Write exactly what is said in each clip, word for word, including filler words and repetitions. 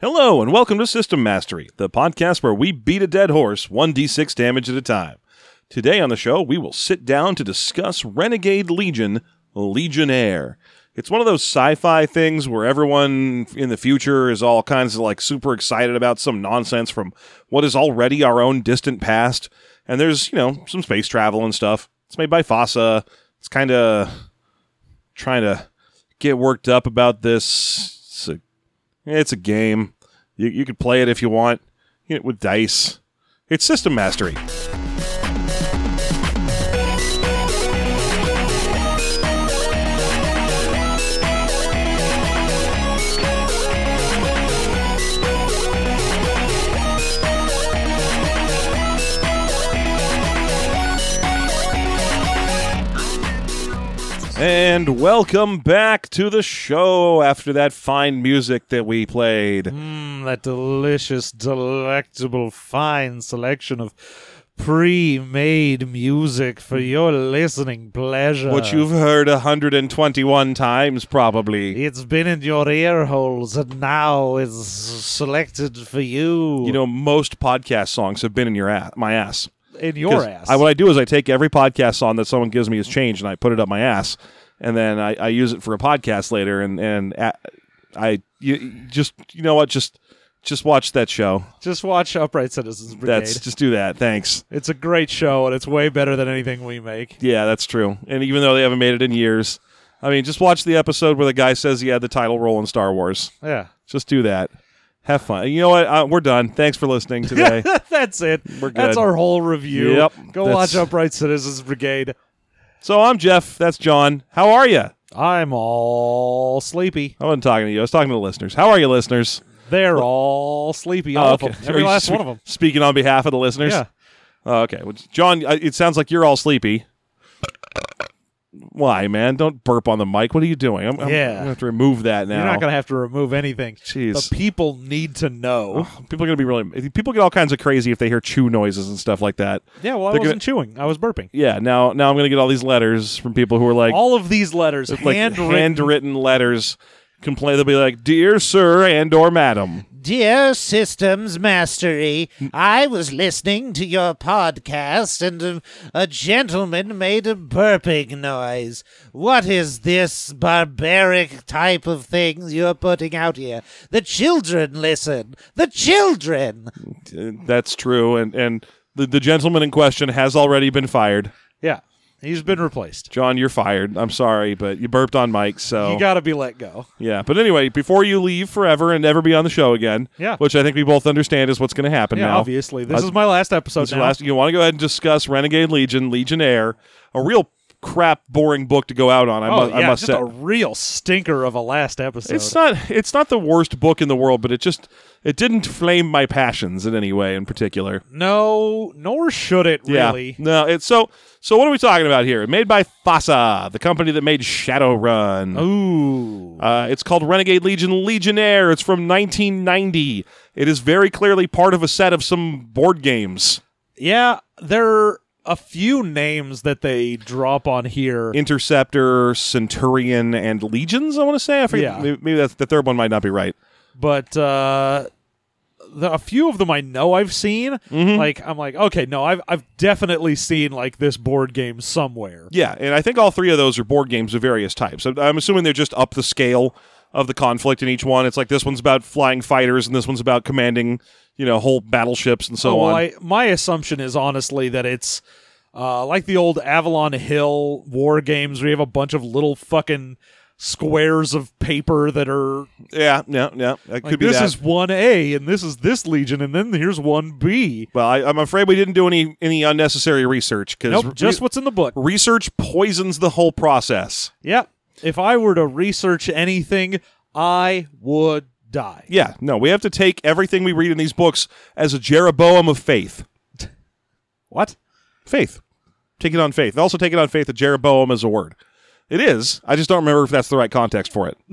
Hello, and welcome to System Mastery, the podcast where we beat a dead horse one d six damage at a time. Today on the show, we will sit down to discuss Renegade Legion, Legionnaire. It's one of those sci-fi things where everyone in the future is all kinds of like super excited about some nonsense from what is already our own distant past. And there's, you know, some space travel and stuff. It's made by FASA. It's kind of trying to get worked up about this. It's a, it's a game. You, you could play it if you want, you know, with dice. It's System Mastery. And welcome back to the show after that fine music that we played. Mmm, that delicious, delectable, fine selection of pre-made music for your listening pleasure. What you've heard one hundred twenty-one times, probably. It's been in your ear holes, and now it's selected for you. You know, most podcast songs have been in your ass, my ass. In your ass. I, what I do is I take every podcast song that someone gives me as change, and I put it up my ass, and then I, I use it for a podcast later, and and I, I you, just you know what, just just watch that show. Just watch Upright Citizens Brigade. That's just do that. Thanks. It's a great show, and it's way better than anything we make. Yeah, that's true. And even though they haven't made it in years, I mean, just watch the episode where the guy says he had the title role in Star Wars. Yeah, just do that. Have fun. You know what? Uh, we're done. Thanks for listening today. That's it. We're good. That's our whole review. Yep. Go that's... watch Upright Citizens Brigade. So I'm Jeff. That's John. How are you? I'm all sleepy. I wasn't talking to you. I was talking to the listeners. How are you, listeners? They're all sleepy. All oh, of okay. them. Every last spe- one of them. Speaking on behalf of the listeners? Yeah. Oh, okay. Well, John, it sounds like you're all sleepy. Why, man? Don't burp on the mic. What are you doing? I'm, I'm, yeah. I'm going to have to remove that now. You're not going to have to remove anything. Jeez. The people need to know. Oh, people are going to be really... People get all kinds of crazy if they hear chew noises and stuff like that. Yeah, well, I They're wasn't gonna, chewing. I was burping. Yeah, now now I'm going to get all these letters from people who are like... All of these letters, like handwritten. handwritten letters, complain. They'll be like, "Dear Sir and or Madam. Dear Systems Mastery, I was listening to your podcast and a, a gentleman made a burping noise. What is this barbaric type of thing you're putting out here? The children listen. The children. Uh, that's true, and and the, the gentleman in question has already been fired. Yeah, he's been replaced. John, you're fired. I'm sorry, but you burped on Mike, so... You got to be let go. Yeah, but anyway, before you leave forever and never be on the show again, yeah. which I think we both understand is what's going to happen yeah, now. obviously. This uh, is my last episode this now. Last, you want to go ahead and discuss Renegade Legion, Legionnaire, a real crap, boring book to go out on, I, oh, mu- yeah, I must just say. a real stinker of a last episode. It's not It's not the worst book in the world, but it just... It didn't flame my passions in any way in particular. No, nor should it really. Yeah. No, it's so so what are we talking about here? Made by FASA, the company that made Shadowrun. Ooh. Uh, it's called Renegade Legion Legionnaire. It's from nineteen ninety. It is very clearly part of a set of some board games. Yeah, there are a few names that they drop on here. Interceptor, Centurion, and Legions, I want to say. I forget. Yeah. Maybe, maybe that's, the third one might not be right. But uh, the, a few of them I know I've seen. Mm-hmm. Like I'm like, okay, no, I've I've definitely seen like this board game somewhere. Yeah, and I think all three of those are board games of various types. I'm assuming they're just up the scale of the conflict in each one. It's like this one's about flying fighters, and this one's about commanding, you know, whole battleships and so oh, well, on. I, my assumption is honestly that it's uh, like the old Avalon Hill war games where you have a bunch of little fucking squares of paper that are Yeah, yeah, yeah. It like, could be this that. is one A and this is this Legion and then here's one B. Well, I, I'm afraid we didn't do any any unnecessary research because Nope, just what's in the book. research poisons the whole process. Yep. If I were to research anything, I would die. Yeah, no, we have to take everything we read in these books as a Jeroboam of faith. What? Faith. Take it on faith. Also take it on faith that Jeroboam is a word. It is. I just don't remember if that's the right context for it.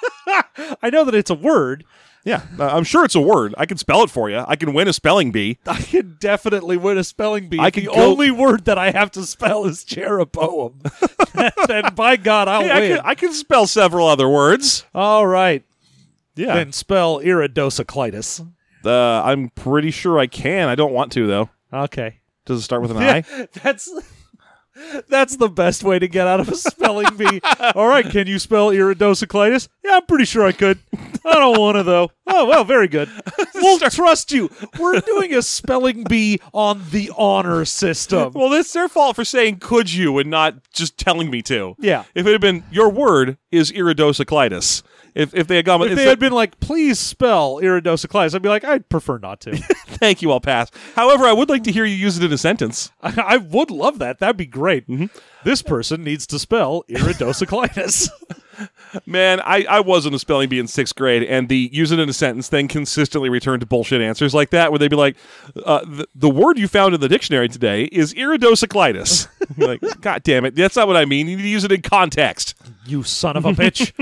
I know that it's a word. Yeah, uh, I'm sure it's a word. I can spell it for you. I can win a spelling bee. I can definitely win a spelling bee. I If can the go- only word that I have to spell is Jeroboam. Then by God, I'll Hey, I win. can, I can spell several other words. All right. Yeah. then spell iridocyclitis. Uh, I'm pretty sure I can. I don't want to, though. Okay. Does it start with an Yeah, I? that's that's the best way to get out of a spelling bee. All right, can you spell iridocyclitis? Yeah, I'm pretty sure I could. I don't want to, though. Oh, well, very good. We'll trust you. We're doing a spelling bee on the honor system. Well, it's their fault for saying could you and not just telling me to. Yeah. If it had been, your word is iridocyclitis. If if they had gone with, If they had been like, please spell iridocyclitis, I'd be like, I'd prefer not to. thank you, I'll pass. However, I would like to hear you use it in a sentence. I, I would love that. That'd be great. Mm-hmm. This person needs to spell iridocyclitis. Man, I, I was in a spelling bee in sixth grade, and the use it in a sentence thing consistently returned to bullshit answers like that, where they'd be like, uh, the, the word you found in the dictionary today is iridocyclitis. You're like, God damn it, that's not what I mean. You need to use it in context. You son of a bitch.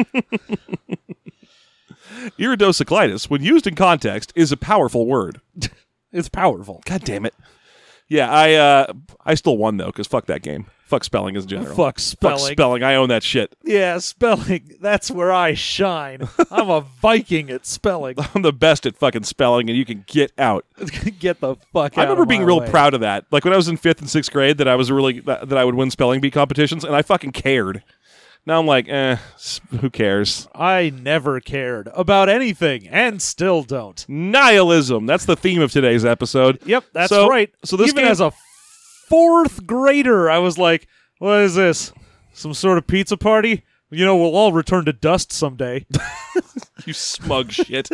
Iridocyclitis, when used in context, is a powerful word. It's powerful. God damn it. Yeah, I uh, I still won, though, because fuck that game. Fuck spelling in general. Fuck spelling. Fuck spelling. I own that shit. Yeah, spelling. That's where I shine. I'm a Viking at spelling. I'm the best at fucking spelling, and you can get out. Get the fuck out I remember of being my real way. proud of that. Like when I was in fifth and sixth grade, that I was really that, that I would win spelling bee competitions, and I fucking cared. Now I'm like, eh, s- who cares? I never cared about anything, and still don't. Nihilism. That's the theme of today's episode. Yep, that's So- right. so this Even game- as a fourth grader, I was like, what is this? Some sort of pizza party? You know, we'll all return to dust someday. You smug shit.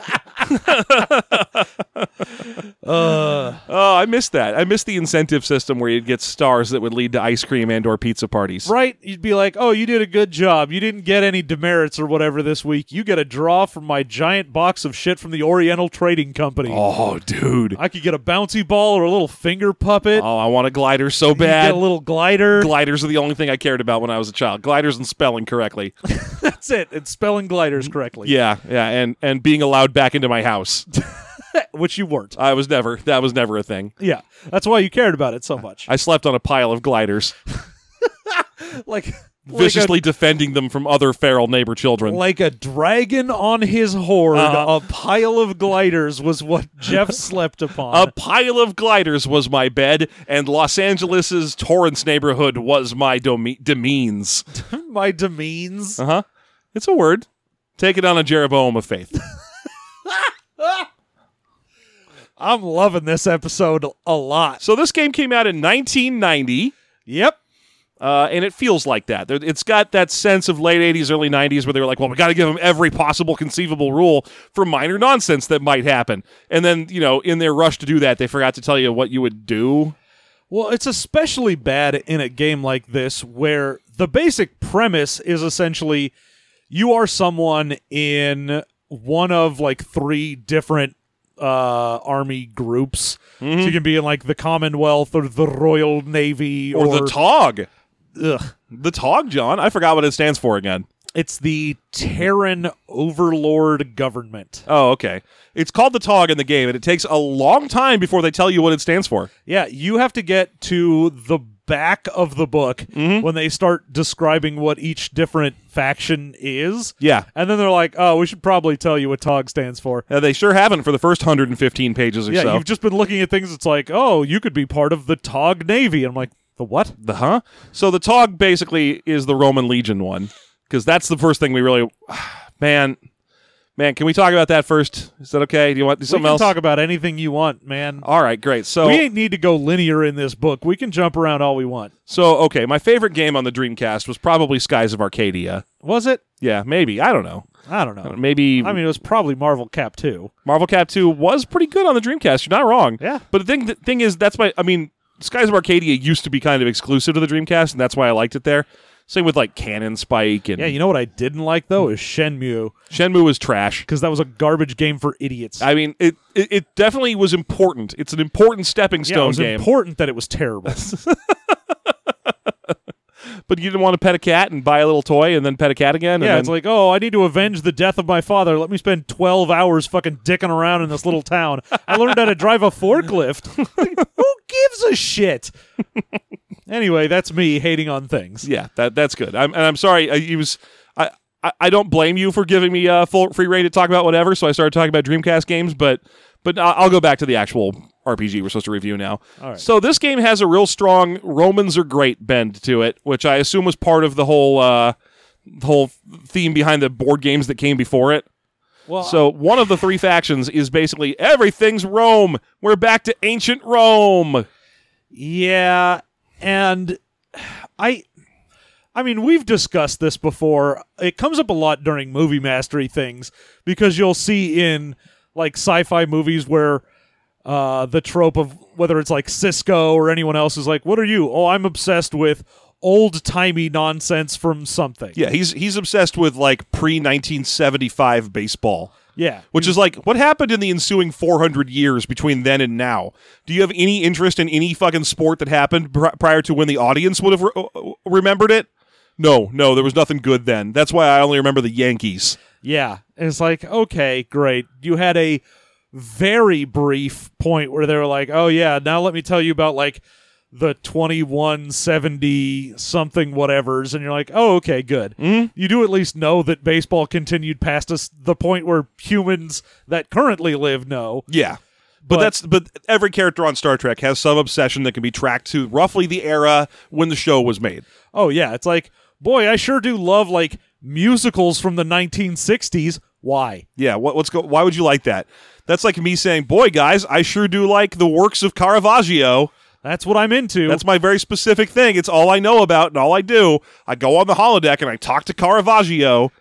Uh, Oh, I missed that. I missed the incentive system where you'd get stars that would lead to ice cream and or pizza parties. right? You'd be like, oh, you did a good job. You didn't get any demerits or whatever this week. You get a draw from my giant box of shit from the Oriental Trading Company. Oh, dude. I could get a bouncy ball or a little finger puppet. Oh, I want a glider so You bad. get a little glider. Gliders are the only thing I cared about when I was a child. Gliders and spelling correctly. That's it. It's spelling gliders correctly. Yeah, yeah, and and being allowed back into my house. Which you weren't. I was never. That was never a thing. Yeah. That's why you cared about it so much. I slept on a pile of gliders, like viciously defending them from other feral neighbor children. Like a dragon on his hoard, Uh-huh. a pile of gliders was what Jeff slept upon. A pile of gliders was my bed, and Los Angeles's Torrance neighborhood was my dome- demeans. My demeans. Uh huh. It's a word. Take it on a Jeroboam of faith. I'm loving this episode a lot. So this game came out in nineteen ninety. Yep. Uh, and it feels like that. There- It's got that sense of late eighties, early nineties where they were like, well, we got to give them every possible conceivable rule for minor nonsense that might happen. And then, you know, in their rush to do that, they forgot to tell you what you would do. Well, it's especially bad in a game like this where the basic premise is essentially you are someone in one of like three different uh, army groups. Mm-hmm. So you can be in like the Commonwealth or the Royal Navy Or, or, the TOG. ugh. The TOG, John. I forgot what it stands for again. It's the Terran Overlord Government. Oh, okay. It's called the TOG in the game, and it takes a long time before they tell you what it stands for. Yeah, you have to get to the back of the book Mm-hmm. when they start describing what each different faction is. Yeah. And then they're like, oh, we should probably tell you what T O G stands for. Uh, they sure haven't for the first one hundred fifteen pages or Yeah, so. you've just been looking at things. It's like, oh, you could be part of the T O G Navy. I'm like, the what? The huh? So the TOG basically is the Roman Legion one, because that's the first thing we really... Man... Man, can we talk about that first? Is that okay? Do you want We something can else? talk about anything you want, man. All right, great. So, We ain't need to go linear in this book. We can jump around all we want. so okay, my favorite game on the Dreamcast was probably Skies of Arcadia. Was it? Yeah, maybe. I don't know. I don't know. Maybe I mean, it was probably Marvel Cap two. Marvel Cap two was pretty good on the Dreamcast. You're not wrong. Yeah. But the thing, the thing is, that's my. I mean, Skies of Arcadia used to be kind of exclusive to the Dreamcast, and that's why I liked it there. Same with like Cannon Spike and Yeah, you know what I didn't like, though, is Shenmue, Shenmue was trash. because that was a garbage game for idiots. I mean, it, it it definitely was important. It's an important stepping yeah, it stone was game. important that it was terrible. But you didn't want to pet a cat and buy a little toy and then pet a cat again? And Yeah, then, it's like, oh, I need to avenge the death of my father. Let me spend twelve hours fucking dicking around in this little town. I learned how to drive a forklift. Who gives a shit? Anyway, that's me hating on things. yeah, that that's good. I'm, and I'm sorry. I, he was. I I, I don't blame you for giving me a full free reign to talk about whatever. So I started talking about Dreamcast games, but but I'll, I'll go back to the actual R P G we're supposed to review now. All right. So this game has a real strong Romans are great bend to it, which I assume was part of the whole uh, the whole theme behind the board games that came before it. Well, So one of the three factions is basically everything's Rome. We're back to ancient Rome. yeah, and I, I mean, we've discussed this before. It comes up a lot during movie mastery things because you'll see in like sci-fi movies where uh, the trope of whether it's like Cisco or anyone else is like, "What are you?" Oh, I'm obsessed with old-timey nonsense from something. Yeah, he's he's obsessed with like pre nineteen seventy-five baseball. Yeah, Which is like, what happened in the ensuing four hundred years between then and now? Do you have any interest in any fucking sport that happened pr- prior to when the audience would have re- remembered it? No, no, there was nothing good then. That's why I only remember the Yankees. Yeah. And it's like, okay, great. You had a very brief point where they were like, oh, yeah, now let me tell you about, like, the twenty-one seventy something whatevers. And you're like, oh, okay, good. Mm-hmm. You do at least know that baseball continued past us, the point where humans that currently live know. Yeah. But, But- that's but every character on Star Trek has some obsession that can be tracked to roughly the era when the show was made. Oh, yeah. It's like, boy, I sure do love, like, musicals from the nineteen sixties. Why? Yeah, what, what's go? Why would you like that? That's like me saying, "Boy, guys, I sure do like the works of Caravaggio." That's what I'm into. That's my very specific thing. It's all I know about and all I do. I go on the holodeck and I talk to Caravaggio.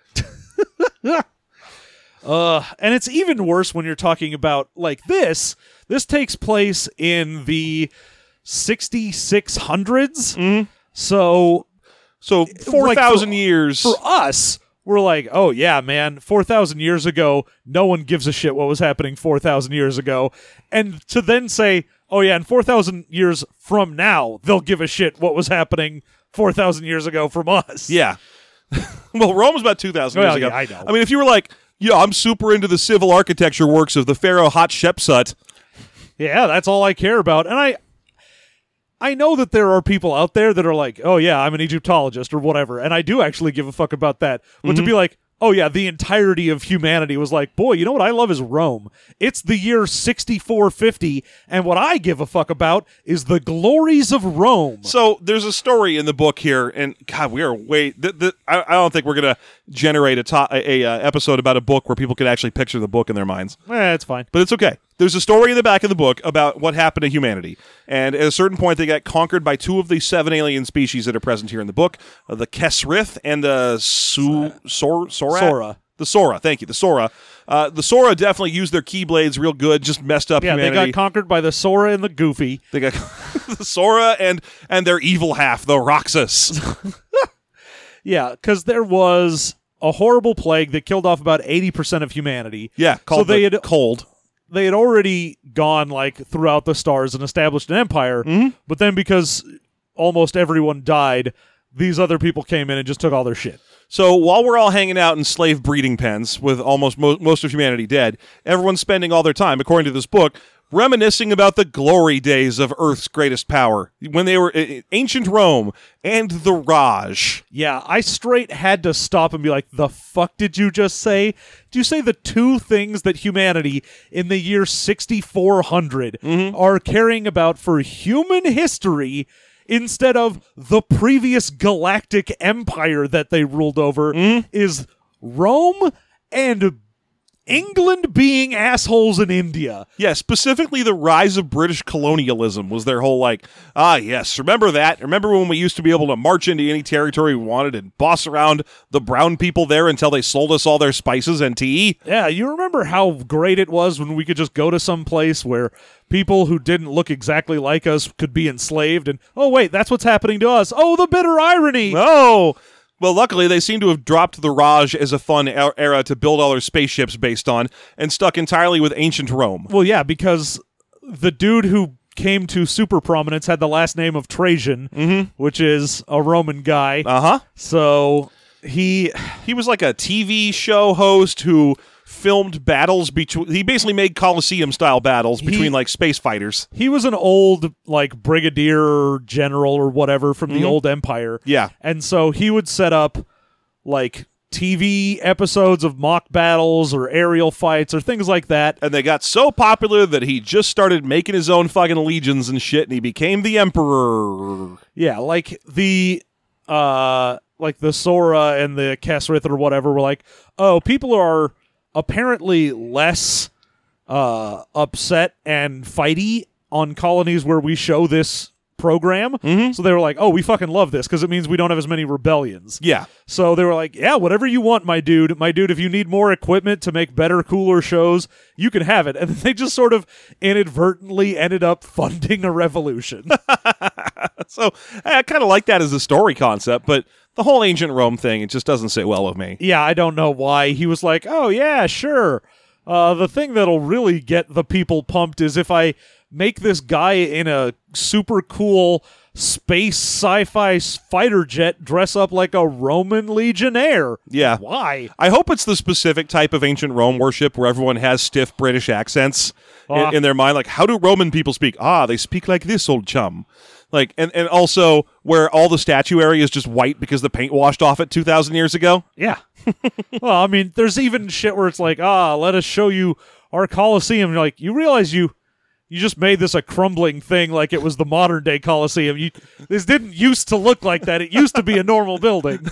Uh, and it's even worse when you're talking about like this. This takes place in the sixty-six hundreds. Mm-hmm. So So four thousand Like, for- years. for us, we're like, oh yeah, man, four thousand years ago, no one gives a shit what was happening four thousand years ago. And to then say, oh yeah, and four thousand years from now, they'll give a shit what was happening four thousand years ago from us. Yeah. Well, Rome was about two thousand Well, years ago. yeah, I know. I mean, if you were like, yeah, I'm super into the civil architecture works of the Pharaoh Hatshepsut. Yeah, that's all I care about. And I I know that there are people out there that are like, oh yeah, I'm an Egyptologist or whatever, and I do actually give a fuck about that. But Mm-hmm. to be like, oh yeah, the entirety of humanity was like, boy, you know what I love is Rome. It's the year sixty-four fifty, and what I give a fuck about is the glories of Rome. So there's a story in the book here, and God, we are way. Th- th- I, I don't think we're gonna generate a, to- a, a uh, episode about a book where people can actually picture the book in their minds. Eh, it's fine. But it's okay. There's a story in the back of the book about what happened to humanity. And at a certain point, they got conquered by two of the seven alien species that are present here in the book, uh, the Kesrith and the Su- Sor- Sora? Sora. The Sora, thank you, the Sora. Uh, the Sora definitely used their keyblades real good, just messed up Yeah, humanity. they got conquered by the Sora and the Goofy. They got the Sora and, and their evil half, the Roxas. Yeah, because there was a horrible plague that killed off about eighty percent of humanity. Yeah, called they the had Cold. they had already gone like throughout the stars and established an empire, Mm-hmm. but then because almost everyone died, these other people came in and just took all their shit. So while we're all hanging out in slave breeding pens with almost mo- most of humanity dead, everyone's spending all their time, according to this book, reminiscing about the glory days of Earth's greatest power, when they were in ancient Rome and the Raj. Yeah, I straight had to stop and be like, the fuck did you just say? Did you say the two things that humanity in the year sixty-four hundred Mm-hmm. are caring about for human history instead of the previous galactic empire that they ruled over Mm-hmm. is Rome and England being assholes in India? Yeah, specifically the rise of British colonialism was their whole like, ah, yes, remember that? Remember when we used to be able to march into any territory we wanted and boss around the brown people there until they sold us all their spices and tea? Yeah, you remember how great it was when we could just go to some place where people who didn't look exactly like us could be enslaved and, oh, wait, that's what's happening to us. Oh, the bitter irony. Oh, well, luckily they seem to have dropped the Raj as a fun e- era to build all their spaceships based on and stuck entirely with ancient Rome. Well, yeah, because the dude who came to super prominence had the last name of Trajan, which is a Roman guy. Uh-huh. So he... He was like a T V show host who filmed battles between. He basically made Colosseum-style battles between He- like space fighters. He was an old, like, brigadier general or whatever from the old empire. Yeah. And so he would set up, like, T V episodes of mock battles or aerial fights or things like that. And they got so popular that he just started making his own fucking legions and shit, and he became the emperor. Yeah, like the uh like the Sora and the Kesrith or whatever were like, oh, people are apparently less uh upset and fighty on colonies where we show this program. Mm-hmm. So they were like, oh, we fucking love this because it means we don't have as many rebellions. Yeah. So they were like, yeah, whatever you want, my dude. My dude, if you need more equipment to make better, cooler shows, you can have it. And then they just sort of inadvertently ended up funding a revolution. So I kind of like that as a story concept, but the whole ancient Rome thing, it just doesn't sit well with me. Yeah, I don't know why. He was like, oh, yeah, sure. Uh, the thing that'll really get the people pumped is if I make this guy in a super cool space sci-fi fighter jet dress up like a Roman legionnaire. Yeah. Why? I hope it's the specific type of ancient Rome worship where everyone has stiff British accents Ah. in, in their mind. Like, how do Roman people speak? Ah, they speak like this, old chum. Like, and, and also where all the statuary is just white because the paint washed off it two thousand years ago. Yeah. Well, I mean, there's even shit where it's like, ah, let us show you our Colosseum. You're like, you realize you you just made this a crumbling thing like it was the modern day Colosseum. You, this didn't used to look like that. It used to be a normal building.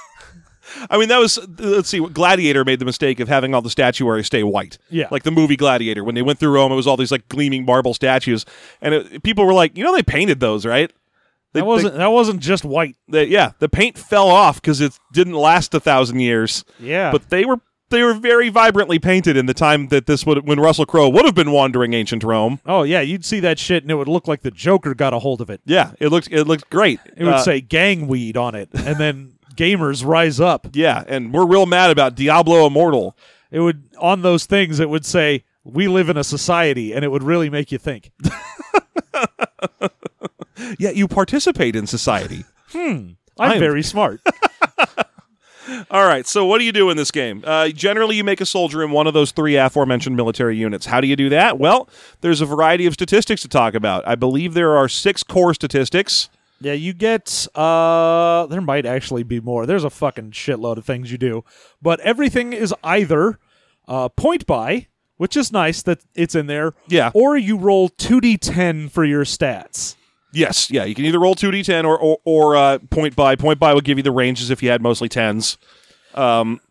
I mean, that was, let's see, Gladiator made the mistake of having all the statuary stay white. Yeah. Like the movie Gladiator. When they went through Rome, it was all these like gleaming marble statues. And it, people were like, you know, they painted those, right? They, That wasn't that wasn't just white. they, they, yeah, the paint fell off because it didn't last a thousand years. Yeah. But they were they were very vibrantly painted in the time that this would, when Russell Crowe would have been wandering ancient Rome. Oh yeah, you'd see that shit and it would look like the Joker got a hold of it. Yeah, it looked it looked great. It would Uh, say gangweed on it, and then gamers rise up. yeah, and we're real mad about Diablo Immortal. It would on those things. It would say we live in a society, and it would really make you think. Yeah, you participate in society. I'm, I'm- very smart. All right, so what do you do in this game? Uh, generally, you make a soldier in one of those three aforementioned military units. How do you do that? Well, there's a variety of statistics to talk about. I believe there are six core statistics. Yeah, you get, uh, there might actually be more. There's a fucking shitload of things you do. But everything is either uh, point by, which is nice that it's in there, Yeah. or you roll two d ten for your stats. Yes, yeah, you can either roll two d ten or or, or uh, point by. Point by will give you the ranges if you had mostly tens. Um,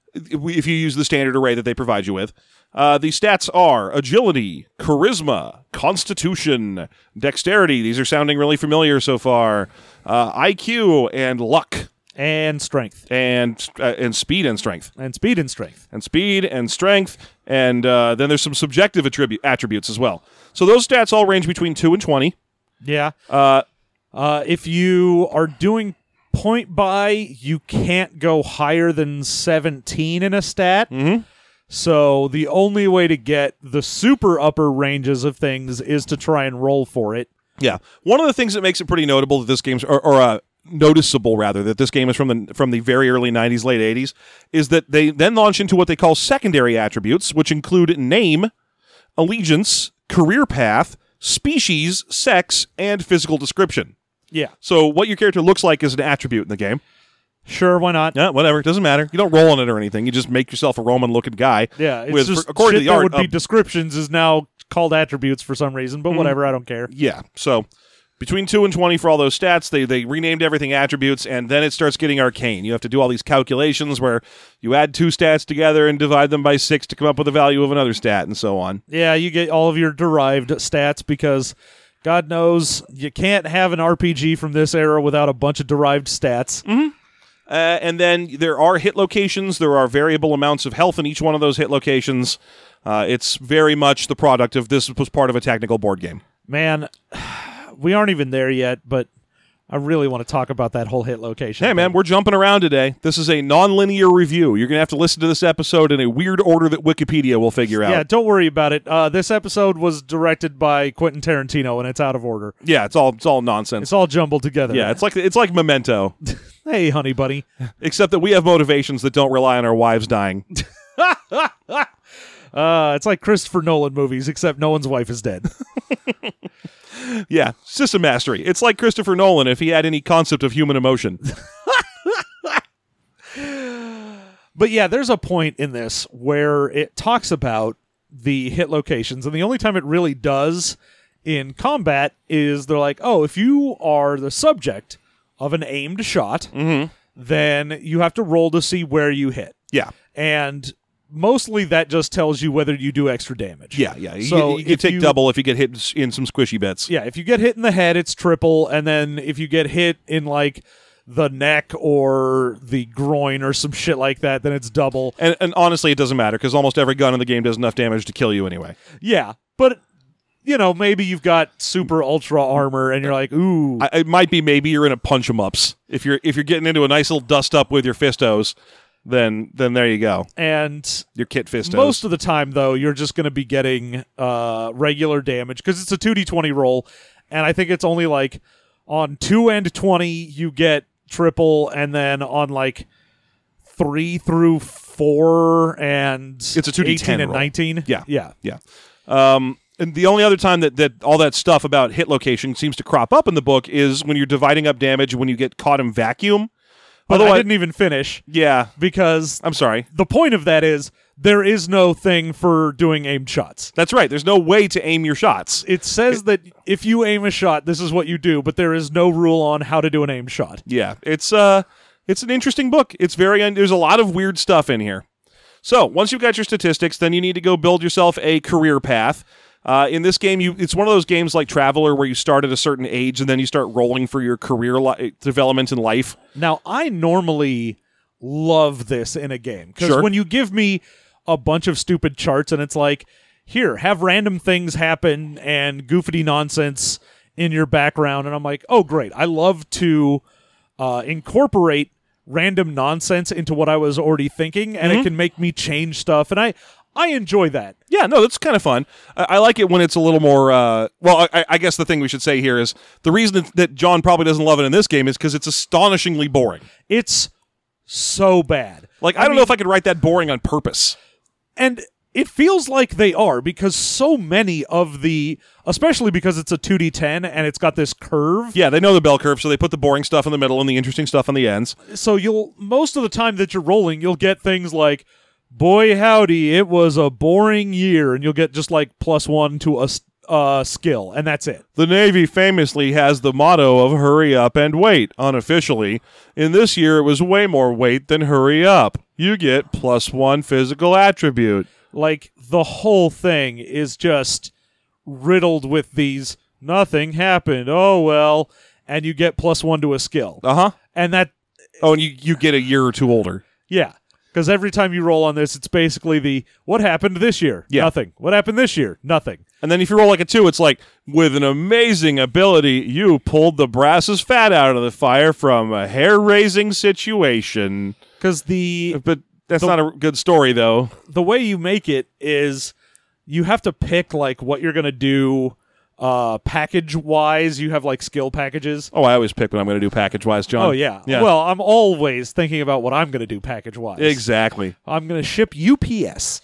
if you use the standard array that they provide you with. Uh, the stats are agility, charisma, constitution, dexterity. These are sounding really familiar so far. Uh, I Q and luck, And strength. and uh, and speed and strength, And speed and strength. and speed and strength, and uh, then there's some subjective attribu- attributes as well. So those stats all range between two and twenty. Yeah. Uh, Uh, if you are doing point by, you can't go higher than seventeen in a stat. Mm-hmm. So the only way to get the super upper ranges of things is to try and roll for it. Yeah, one of the things that makes it pretty notable that this game's or, or uh, noticeable rather that this game is from the from the very early nineties, late eighties, is that they then launch into what they call secondary attributes, which include name, allegiance, career path, species, sex, and physical description. Yeah. So what your character looks like is an attribute in the game. Sure, why not? Yeah, whatever, it doesn't matter. You don't roll on it or anything. You just make yourself a Roman-looking guy. Yeah, it's with, just for- according shit to the that art, would be um, descriptions is now called attributes for some reason, but whatever, I don't care. Yeah, so between two and twenty for all those stats, they they renamed everything attributes, and then it starts getting arcane. You have to do all these calculations where you add two stats together and divide them by six to come up with the value of another stat, and so on. Yeah, you get all of your derived stats because God knows you can't have an R P G from this era without a bunch of derived stats. Uh, and then there are hit locations. There are variable amounts of health in each one of those hit locations. Uh, it's very much the product of this was part of a technical board game. Man, we aren't even there yet, but I really want to talk about that whole hit location. Hey, man, thing. we're jumping around today. This is a non-linear review. You're going to have to listen to this episode in a weird order that Wikipedia will figure out. Yeah, don't worry about it. Uh, this episode was directed by Quentin Tarantino, and it's out of order. Yeah, it's all it's all nonsense. It's all jumbled together. Yeah, it's like it's like Memento, Hey, honey bunny. except that we have motivations that don't rely on our wives dying. Uh, it's like Christopher Nolan movies, except no one's wife is dead. Yeah, system mastery. It's like Christopher Nolan if he had any concept of human emotion. But yeah, there's a point in this where it talks about the hit locations, and the only time it really does in combat is they're like, oh, if you are the subject of an aimed shot, Mm-hmm. then you have to roll to see where you hit. Yeah. And mostly that just tells you whether you do extra damage. Yeah, yeah. You, So you, you if take you- double if you get hit in some squishy bits. Yeah, if you get hit in the head, it's triple, and then if you get hit in like the neck or the groin or some shit like that, then it's double. And, and honestly, it doesn't matter because almost every gun in the game does enough damage to kill you anyway. Yeah, but you know, maybe you've got super ultra armor, and you're like, ooh, I, it might be maybe you're in a punch 'em ups. If you're if you're getting into a nice little dust up with your fistos, then then there you go. and Your kit fistos. most of the time though, you're just going to be getting uh, regular damage because it's a two d twenty roll, and I think it's only like on two and twenty you get triple, and then on like three through four and It's a two d ten eighteen and roll. nineteen. Yeah. yeah. Yeah. Um, and the only other time that, that all that stuff about hit location seems to crop up in the book is when you're dividing up damage when you get caught in vacuum. But I Otherwise- didn't even finish Yeah. because I'm sorry. the point of that is there is no thing for doing aimed shots. That's right. There's no way to aim your shots. It says that if you aim a shot, this is what you do, but there is no rule on how to do an aimed shot. Yeah. It's uh it's an interesting book. It's very un- there's a lot of weird stuff in here. So, once you've got your statistics, then you need to go build yourself a career path. Uh, in this game, you it's one of those games like Traveler where you start at a certain age and then you start rolling for your career li- development in life. Now, I normally love this in a game because Sure. when you give me a bunch of stupid charts and it's like, here, have random things happen and goofy nonsense in your background, and I'm like, oh, great. I love to uh, incorporate random nonsense into what I was already thinking, and it can make me change stuff, and I I enjoy that. Yeah, no, that's kind of fun. I, I like it when it's a little more. Uh, well, I, I guess the thing we should say here is the reason that, that John probably doesn't love it in this game is because it's astonishingly boring. It's so bad. Like, I, don't know if I could write that boring on purpose. And it feels like they are because so many of the, especially because it's a two d ten and it's got this curve. Yeah, they know the bell curve, so they put the boring stuff in the middle and the interesting stuff on the ends. So you'll, most of the time that you're rolling, you'll get things like, boy howdy, it was a boring year. And you'll get just like plus one to a s- uh, skill, and that's it. The Navy famously has the motto of hurry up and wait, unofficially. In this year, it was way more wait than hurry up. You get plus one physical attribute. Like, the whole thing is just riddled with these, nothing happened, oh well, and you get plus one to a skill. Uh-huh. And that, Oh, and you, you get a year or two older. yeah. Because every time you roll on this, it's basically the, what happened this year? Yeah. Nothing. What happened this year? Nothing. And then if you roll like a two, it's like, with an amazing ability, you pulled the brass's fat out of the fire from a hair-raising situation. Because the But that's The- not a good story, though. the way you make it is you have to pick, like, what you're going to do uh, package-wise. You have, like, skill packages. Oh, I always pick what I'm going to do package-wise, John. Oh, yeah. Yeah. Well, I'm always thinking about what I'm going to do package-wise. Exactly. I'm going to ship U P S.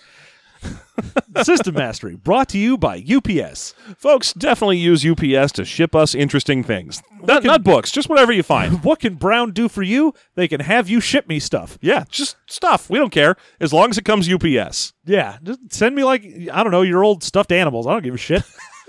System Mastery, brought to you by U P S. Folks, definitely use U P S to ship us interesting things. Not, can- not books, just whatever you find. What can Brown do for you? They can have you ship me stuff. Yeah, just stuff. We don't care. As long as it comes U P S. Yeah, just send me, like, I don't know, your old stuffed animals. I don't give a shit.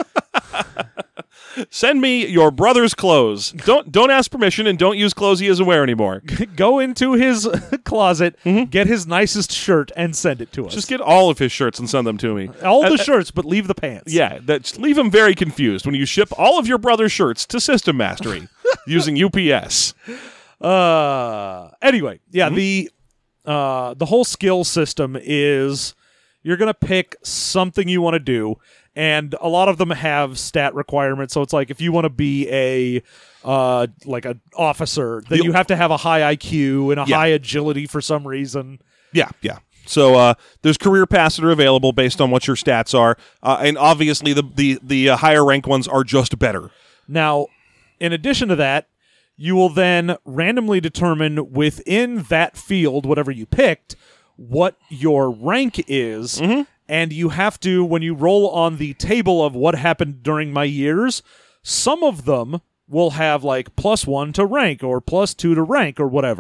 Send me your brother's clothes. Don't don't ask permission and don't use clothes he doesn't wear anymore. Go into his closet, get his nicest shirt, and send it to us. Mm-hmm. Just get all of his shirts and send them to me. all the Uh, shirts, but leave the pants. Yeah, that's leave him very confused when you ship all of your brother's shirts to System Mastery using U P S. Uh. Anyway, yeah. Mm-hmm. The uh the whole skill system is you're gonna pick something you want to do, and a lot of them have stat requirements. So it's like if you want to be a uh like an officer, then The- you have to have a high I Q and a Yeah. high agility for some reason. Yeah, yeah. So uh, there's career paths that are available based on what your stats are, uh, and obviously the the the uh, higher rank ones are just better. Now, in addition to that, you will then randomly determine within that field, whatever you picked, what your rank is. And you have to, when you roll on the table of what happened during my years, some of them will have like plus one to rank or plus two to rank or whatever.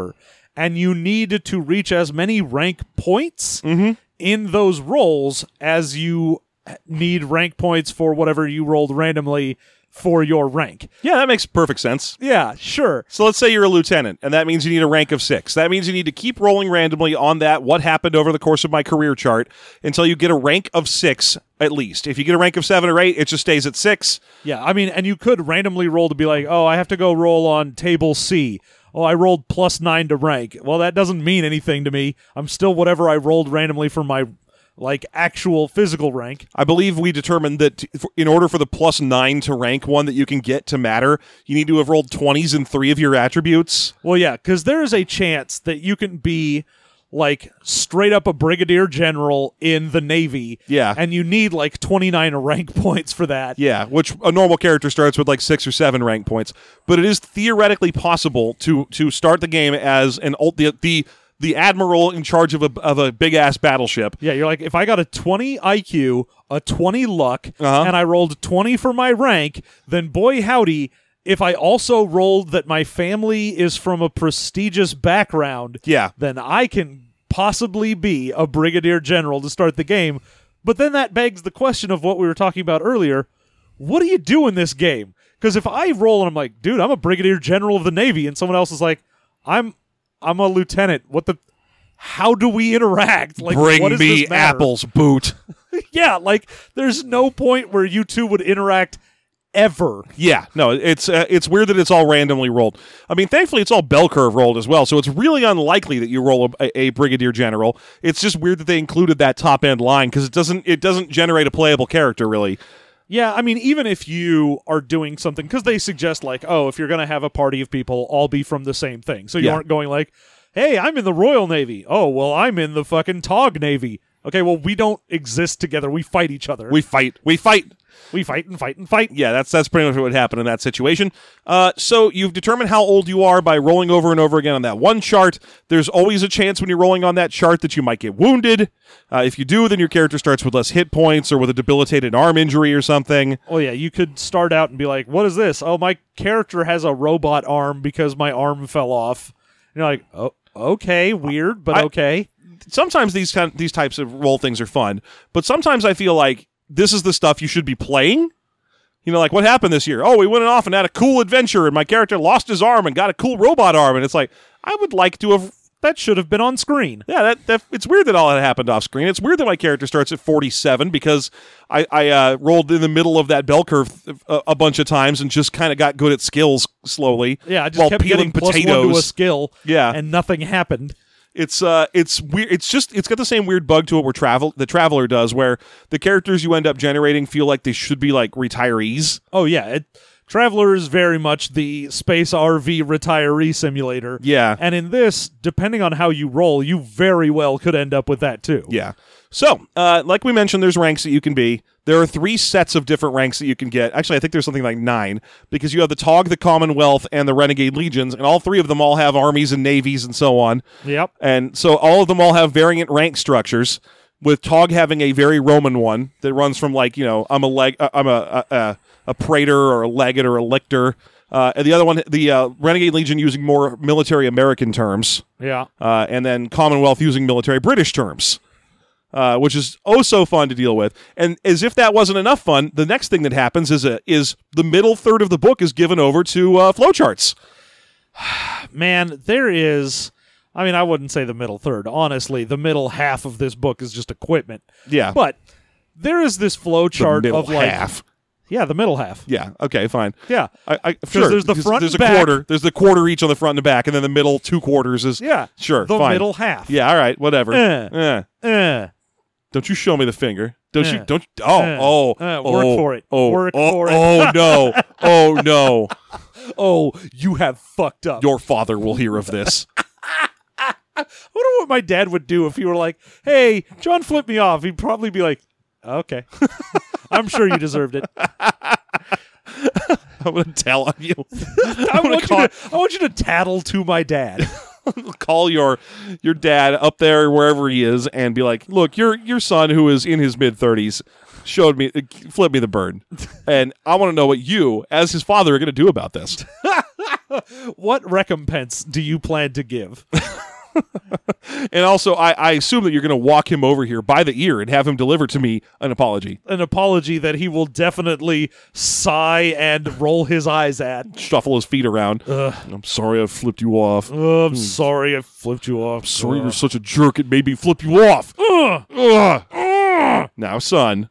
and you need to reach as many rank points Mm-hmm. in those rolls as you need rank points for whatever you rolled randomly for your rank. Yeah, that makes perfect sense. Yeah, sure. So let's say you're a lieutenant, and that means you need a rank of six. That means you need to keep rolling randomly on that what happened over the course of my career chart until you get a rank of six at least. If you get a rank of seven or eight, it just stays at six. Yeah, I mean, and you could randomly roll to be like, oh, I have to go roll on table C. Oh, I rolled plus nine to rank. Well, that doesn't mean anything to me. I'm still whatever I rolled randomly for my, like, actual physical rank. I believe we determined that t- in order for the plus nine to rank one that you can get to matter, you need to have rolled twenties in three of your attributes. Well, yeah, because there is a chance that you can be, like, straight up a brigadier general in the Navy. Yeah. And you need, like, twenty-nine rank points for that. Yeah, which a normal character starts with like six or seven rank points. But it is theoretically possible to to start the game as an ult- the the the admiral in charge of a of a big ass battleship. Yeah, you're like, if I got a twenty I Q, a twenty luck, Uh-huh. and I rolled twenty for my rank, then boy howdy, if I also rolled that my family is from a prestigious background, Yeah. then I can possibly be a brigadier general to start the game. But then that begs the question of what we were talking about earlier. What do you do in this game? Because if I roll and I'm like, dude, I'm a brigadier general of the Navy, and someone else is like, I'm I'm a lieutenant. What the? How do we interact? Like, Bring what does me this matter? apples, boot. Yeah, like there's no point where you two would interact ever. Yeah, no, it's uh, it's weird that it's all randomly rolled. I mean, thankfully, it's all bell curve rolled as well, so it's really unlikely that you roll a, a brigadier general. It's just weird that they included that top end line because it doesn't it doesn't generate a playable character really. Yeah, I mean, even if you are doing something, because they suggest, like, oh, if you're going to have a party of people, all be from the same thing. So you Yeah. aren't going like, hey, I'm in the Royal Navy. Oh, well, I'm in the fucking Tog Navy. Okay, well, we don't exist together. We fight each other. We fight, we fight. we fight and fight and fight. Yeah, that's that's pretty much what would happen in that situation. Uh, so you've determined how old you are by rolling over and over again on that one chart. There's always a chance when you're rolling on that chart that you might get wounded. Uh, if you do, then your character starts with less hit points or with a debilitated arm injury or something. Oh, yeah, you could start out and be like, what is this? Oh, my character has a robot arm because my arm fell off. And you're like, oh, okay, weird, but I- okay. Sometimes these kind these types of role things are fun, but sometimes I feel like this is the stuff you should be playing. You know, like what happened this year? Oh, we went off and had a cool adventure, and my character lost his arm and got a cool robot arm, and it's like I would like to have. That should have been on screen. Yeah, that, that it's weird that all that happened off screen. It's weird that my character starts at forty-seven because I, I uh, rolled in the middle of that bell curve a, a bunch of times and just kind of got good at skills slowly. Yeah, I just while kept peeling getting plus one to a potatoes. skill, Yeah. and nothing happened. It's uh, it's weird. It's just it's got the same weird bug to it where travel the Traveler does, where the characters you end up generating feel like they should be like retirees. Oh, yeah. It, Traveler is very much the space R V retiree simulator. Yeah. And in this, depending on how you roll, you very well could end up with that too. Yeah. So, uh, like we mentioned, there's ranks that you can be. There are three sets of different ranks that you can get. Actually, I think there's something like nine, because you have the Tog, the Commonwealth, and the Renegade Legions, and all three of them all have armies and navies and so on. Yep. And so all of them all have variant rank structures, with Tog having a very Roman one that runs from like, you know, I'm a leg, uh, I'm a, a, a, a praetor or a legate or a lictor. Uh, and the other one, the uh, Renegade Legion using more military American terms, Yeah. uh, and then Commonwealth using military British terms. Uh, which is oh so fun to deal with. And as if that wasn't enough fun, the next thing that happens is a, is the middle third of the book is given over to uh, flowcharts. Man, there is. I mean, I wouldn't say the middle third. Honestly, the middle half of this book is just equipment. Yeah, But there is this flow the chart middle of like. half. Yeah, the middle half. Yeah, okay, fine. Yeah. I, I, sure. there's the because front There's and a back. quarter. There's the quarter each on the front and back, and then the middle two quarters is Yeah. sure. The fine. middle half. Yeah, all right, whatever. Eh. Eh. Eh. Don't you show me the finger? Don't you? Eh. Don't. Oh, Eh. oh, Eh, oh, work for it. Oh, Work oh, for it. Oh no! Oh no! Oh, you have fucked up. Your father will hear of this. I wonder what my dad would do if he were like, hey, John flipped me off. He'd probably be like, okay. I'm sure you deserved it. I'm gonna tell on you. I want, call- you to, I want you to tattle to my dad. Call your your dad up there wherever he is and be like, look, your your son who is in his mid thirties showed me flipped me the bird, and I want to know what you as his father are going to do about this. What recompense do you plan to give? And also, I, I assume that you're going to walk him over here by the ear and have him deliver to me an apology. An apology that he will definitely sigh and roll his eyes at. Shuffle his feet around. Ugh. I'm sorry I flipped you off. Oh, I'm sorry I flipped you off. Sorry Ugh. you're such a jerk. It made me flip you off. Ugh. Ugh. Ugh. Now, son.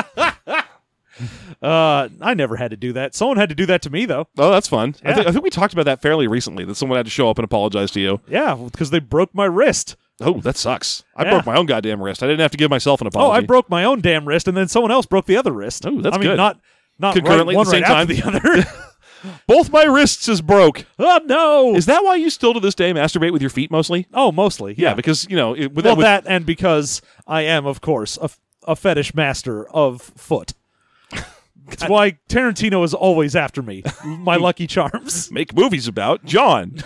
Uh, I never had to do that. Someone had to do that to me, though. Oh, that's fun. I, Yeah. think, I think we talked about that fairly recently, that someone had to show up and apologize to you. Yeah, because they broke my wrist. Oh, that sucks. I Yeah. broke my own goddamn wrist. I didn't have to give myself an Oh, apology. I broke my own damn wrist, and then someone else broke the other wrist. Oh, that's I mean, good. not not Concurrently right, at one the same right after time? the other. Both my wrists is broke. Oh no! Is that why you still to this day masturbate with your feet mostly? oh, mostly. Yeah, Yeah, because, you know, it, with well, with, that and because I am, of course, a, f- a fetish master of foot. It's why Tarantino is always after me. My Lucky Charms. make movies about John.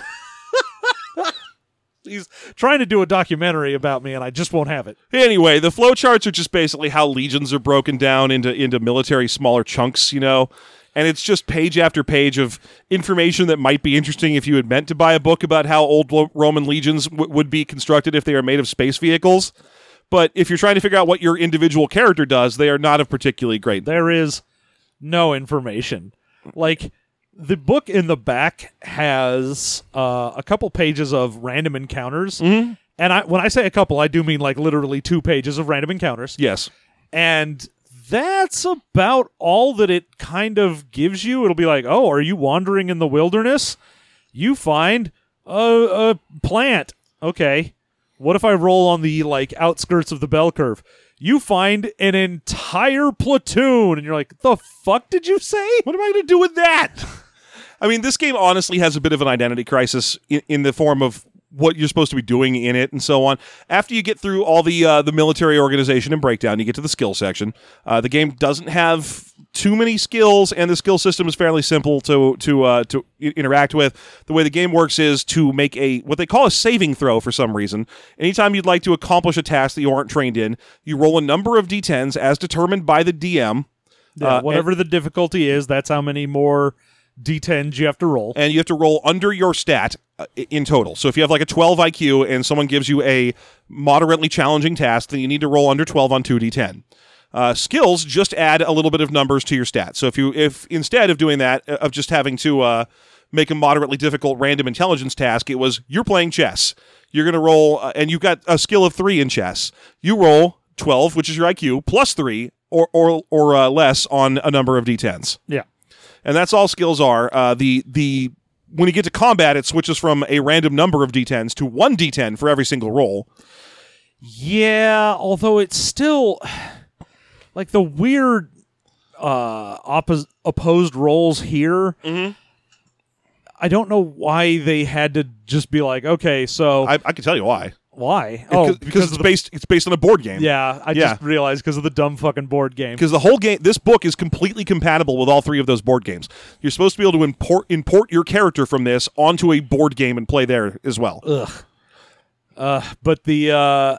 He's trying to do a documentary about me, and I just won't have it. Anyway, the flowcharts are just basically how legions are broken down into into military smaller chunks, you know? And it's just page after page of information that might be interesting if you had meant to buy a book about how old Lo- Roman legions w- would be constructed if they are made of space vehicles. But if you're trying to figure out what your individual character does, they are not of particularly great. There is no information. Like, the book in the back has uh, a couple pages of random encounters. Mm-hmm. And I, when I say a couple, I do mean like literally two pages of random encounters. Yes. And that's about all that it kind of gives you. It'll be like, oh, are you wandering in the wilderness? You find a, a plant. Okay. What if I roll on the like outskirts of the bell curve? You find an entire platoon, and you're like, the fuck did you say? What am I going to do with that? I mean, this game honestly has a bit of an identity crisis in, in the form of what you're supposed to be doing in it and so on. After you get through all the uh, the military organization and breakdown, you get to the skill section. Uh, the game doesn't have too many skills, and the skill system is fairly simple to to uh, to I- interact with. The way the game works is to make a what they call a saving throw for some reason. Anytime you'd like to accomplish a task that you aren't trained in, you roll a number of d tens as determined by the D M. Yeah, Uh, whatever the difficulty is, that's how many more d tens you have to roll. And you have to roll under your stat uh, in total. So if you have like a twelve I Q and someone gives you a moderately challenging task, then you need to roll under twelve on two d ten. Uh, skills just add a little bit of numbers to your stats. So if you if instead of doing that, uh, of just having to uh, make a moderately difficult random intelligence task, it was you're playing chess. You're going to roll, uh, and you've got a skill of three in chess. You roll twelve, which is your I Q, plus three or or or uh, less on a number of d tens. Yeah. And that's all skills are. Uh, the the when you get to combat, it switches from a random number of d tens to one d ten for every single roll. Yeah, although it's still like the weird uh, oppos- opposed roles here. Mm-hmm. I don't know why they had to just be like, okay, so I, I can tell you why. why? Oh, Oh, because it's of the, based it's based on a board game. yeah, I Yeah. just realized because of the dumb fucking board game. Because the whole game, this book is completely compatible with all three of those board games. You're supposed to be able to import import your character from this onto a board game and play there as well. Ugh. Uh, but the uh,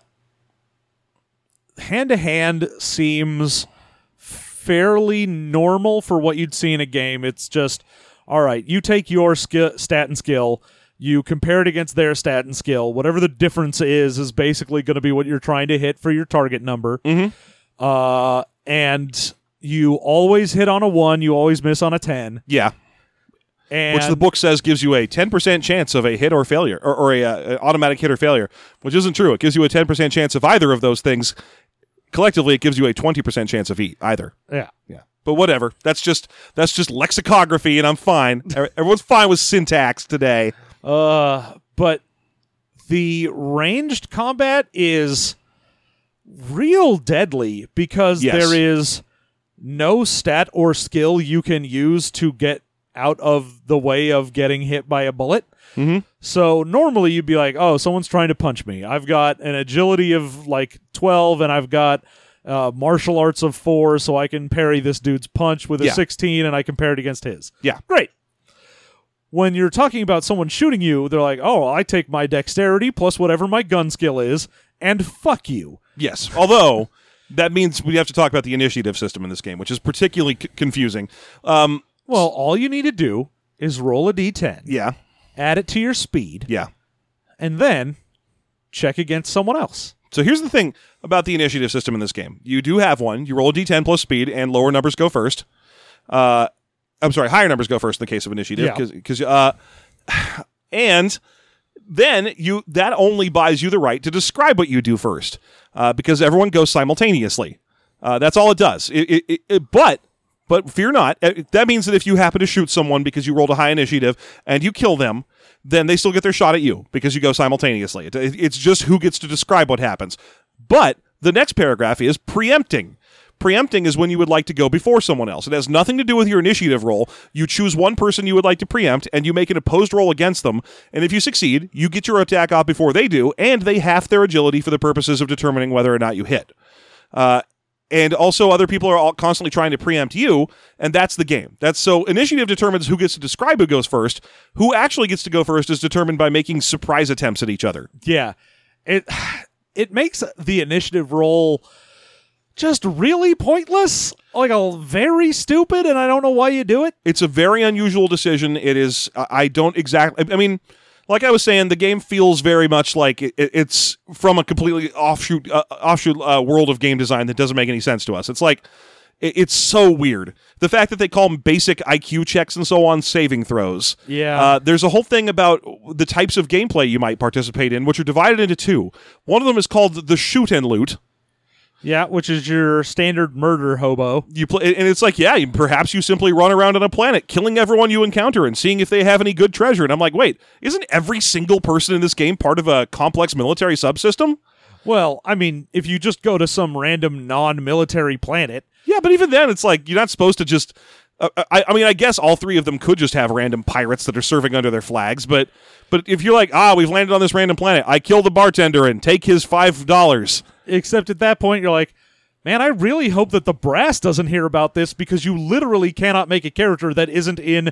hand-to-hand seems fairly normal for what you'd see in a game. It's just, all right, you take your skill, stat and skill, you compare it against their stat and skill. Whatever the difference is, is basically going to be what you're trying to hit for your target number. Mhm. Uh, and you always hit on a one, you always miss on a ten. Yeah, And which the book says gives you a ten percent chance of a hit or failure, or, or a, uh, automatic hit or failure, which isn't true. It gives you a ten percent chance of either of those things. Collectively, it gives you a twenty percent chance of e- either. Yeah. Yeah, but whatever. That's just that's just lexicography, and I'm fine. Everyone's fine with syntax today. Uh, but the ranged combat is real deadly because Yes. there is no stat or skill you can use to get out of the way of getting hit by a bullet. Mm-hmm. So normally you'd be like, oh, someone's trying to punch me. I've got an agility of like twelve and I've got uh, martial arts of four, so I can parry this dude's punch with a Yeah. sixteen and I compare it against his. Yeah. Great. When you're talking about someone shooting you, they're like, oh, I take my dexterity plus whatever my gun skill is, and fuck you. Yes, although that means we have to talk about the initiative system in this game, which is particularly c- confusing. Um, Well, all you need to do is roll a d ten, yeah, add it to your speed, yeah. and then check against someone else. So here's the thing about the initiative system in this game. You do have one. You roll a d ten plus speed, and lower numbers go first. Uh, I'm sorry, higher numbers go first in the case of initiative. Yeah. Because, uh, and then you that only buys you the right to describe what you do first, uh, because everyone goes simultaneously. Uh, that's all it does. It, it, it, but but fear not. That means that if you happen to shoot someone because you rolled a high initiative and you kill them, then they still get their shot at you because you go simultaneously. It, it, it's just who gets to describe what happens. But the next paragraph is preempting. Preempting is when you would like to go before someone else. It has nothing to do with your initiative roll. You choose one person you would like to preempt, and you make an opposed roll against them. And if you succeed, you get your attack off before they do, and they half their agility for the purposes of determining whether or not you hit. Uh, and also, other people are all constantly trying to preempt you, and that's the game. That's so initiative determines who gets to describe who goes first. Who actually gets to go first is determined by making surprise attempts at each other. Yeah. It it makes the initiative roll just really pointless, like a very stupid, and I don't know why you do it. It's a very unusual decision. It is, I don't exactly, I mean, like I was saying, the game feels very much like it, it's from a completely offshoot uh, offshoot uh, world of game design that doesn't make any sense to us. It's like, it, it's so weird. The fact that they call them basic I Q checks and so on saving throws. Yeah. Uh, there's a whole thing about the types of gameplay you might participate in, which are divided into two. One of them is called the shoot and loot. Yeah, which is your standard murder hobo. You play, and it's like, yeah, you, perhaps you simply run around on a planet, killing everyone you encounter and seeing if they have any good treasure. And I'm like, wait, isn't every single person in this game part of a complex military subsystem? Well, I mean, if you just go to some random non-military planet. Yeah, but even then, it's like, you're not supposed to just... Uh, I, I mean, I guess all three of them could just have random pirates that are serving under their flags, but but if you're like, ah, we've landed on this random planet, I kill the bartender and take his five dollars. Except at that point, you're like, man, I really hope that the brass doesn't hear about this, because you literally cannot make a character that isn't in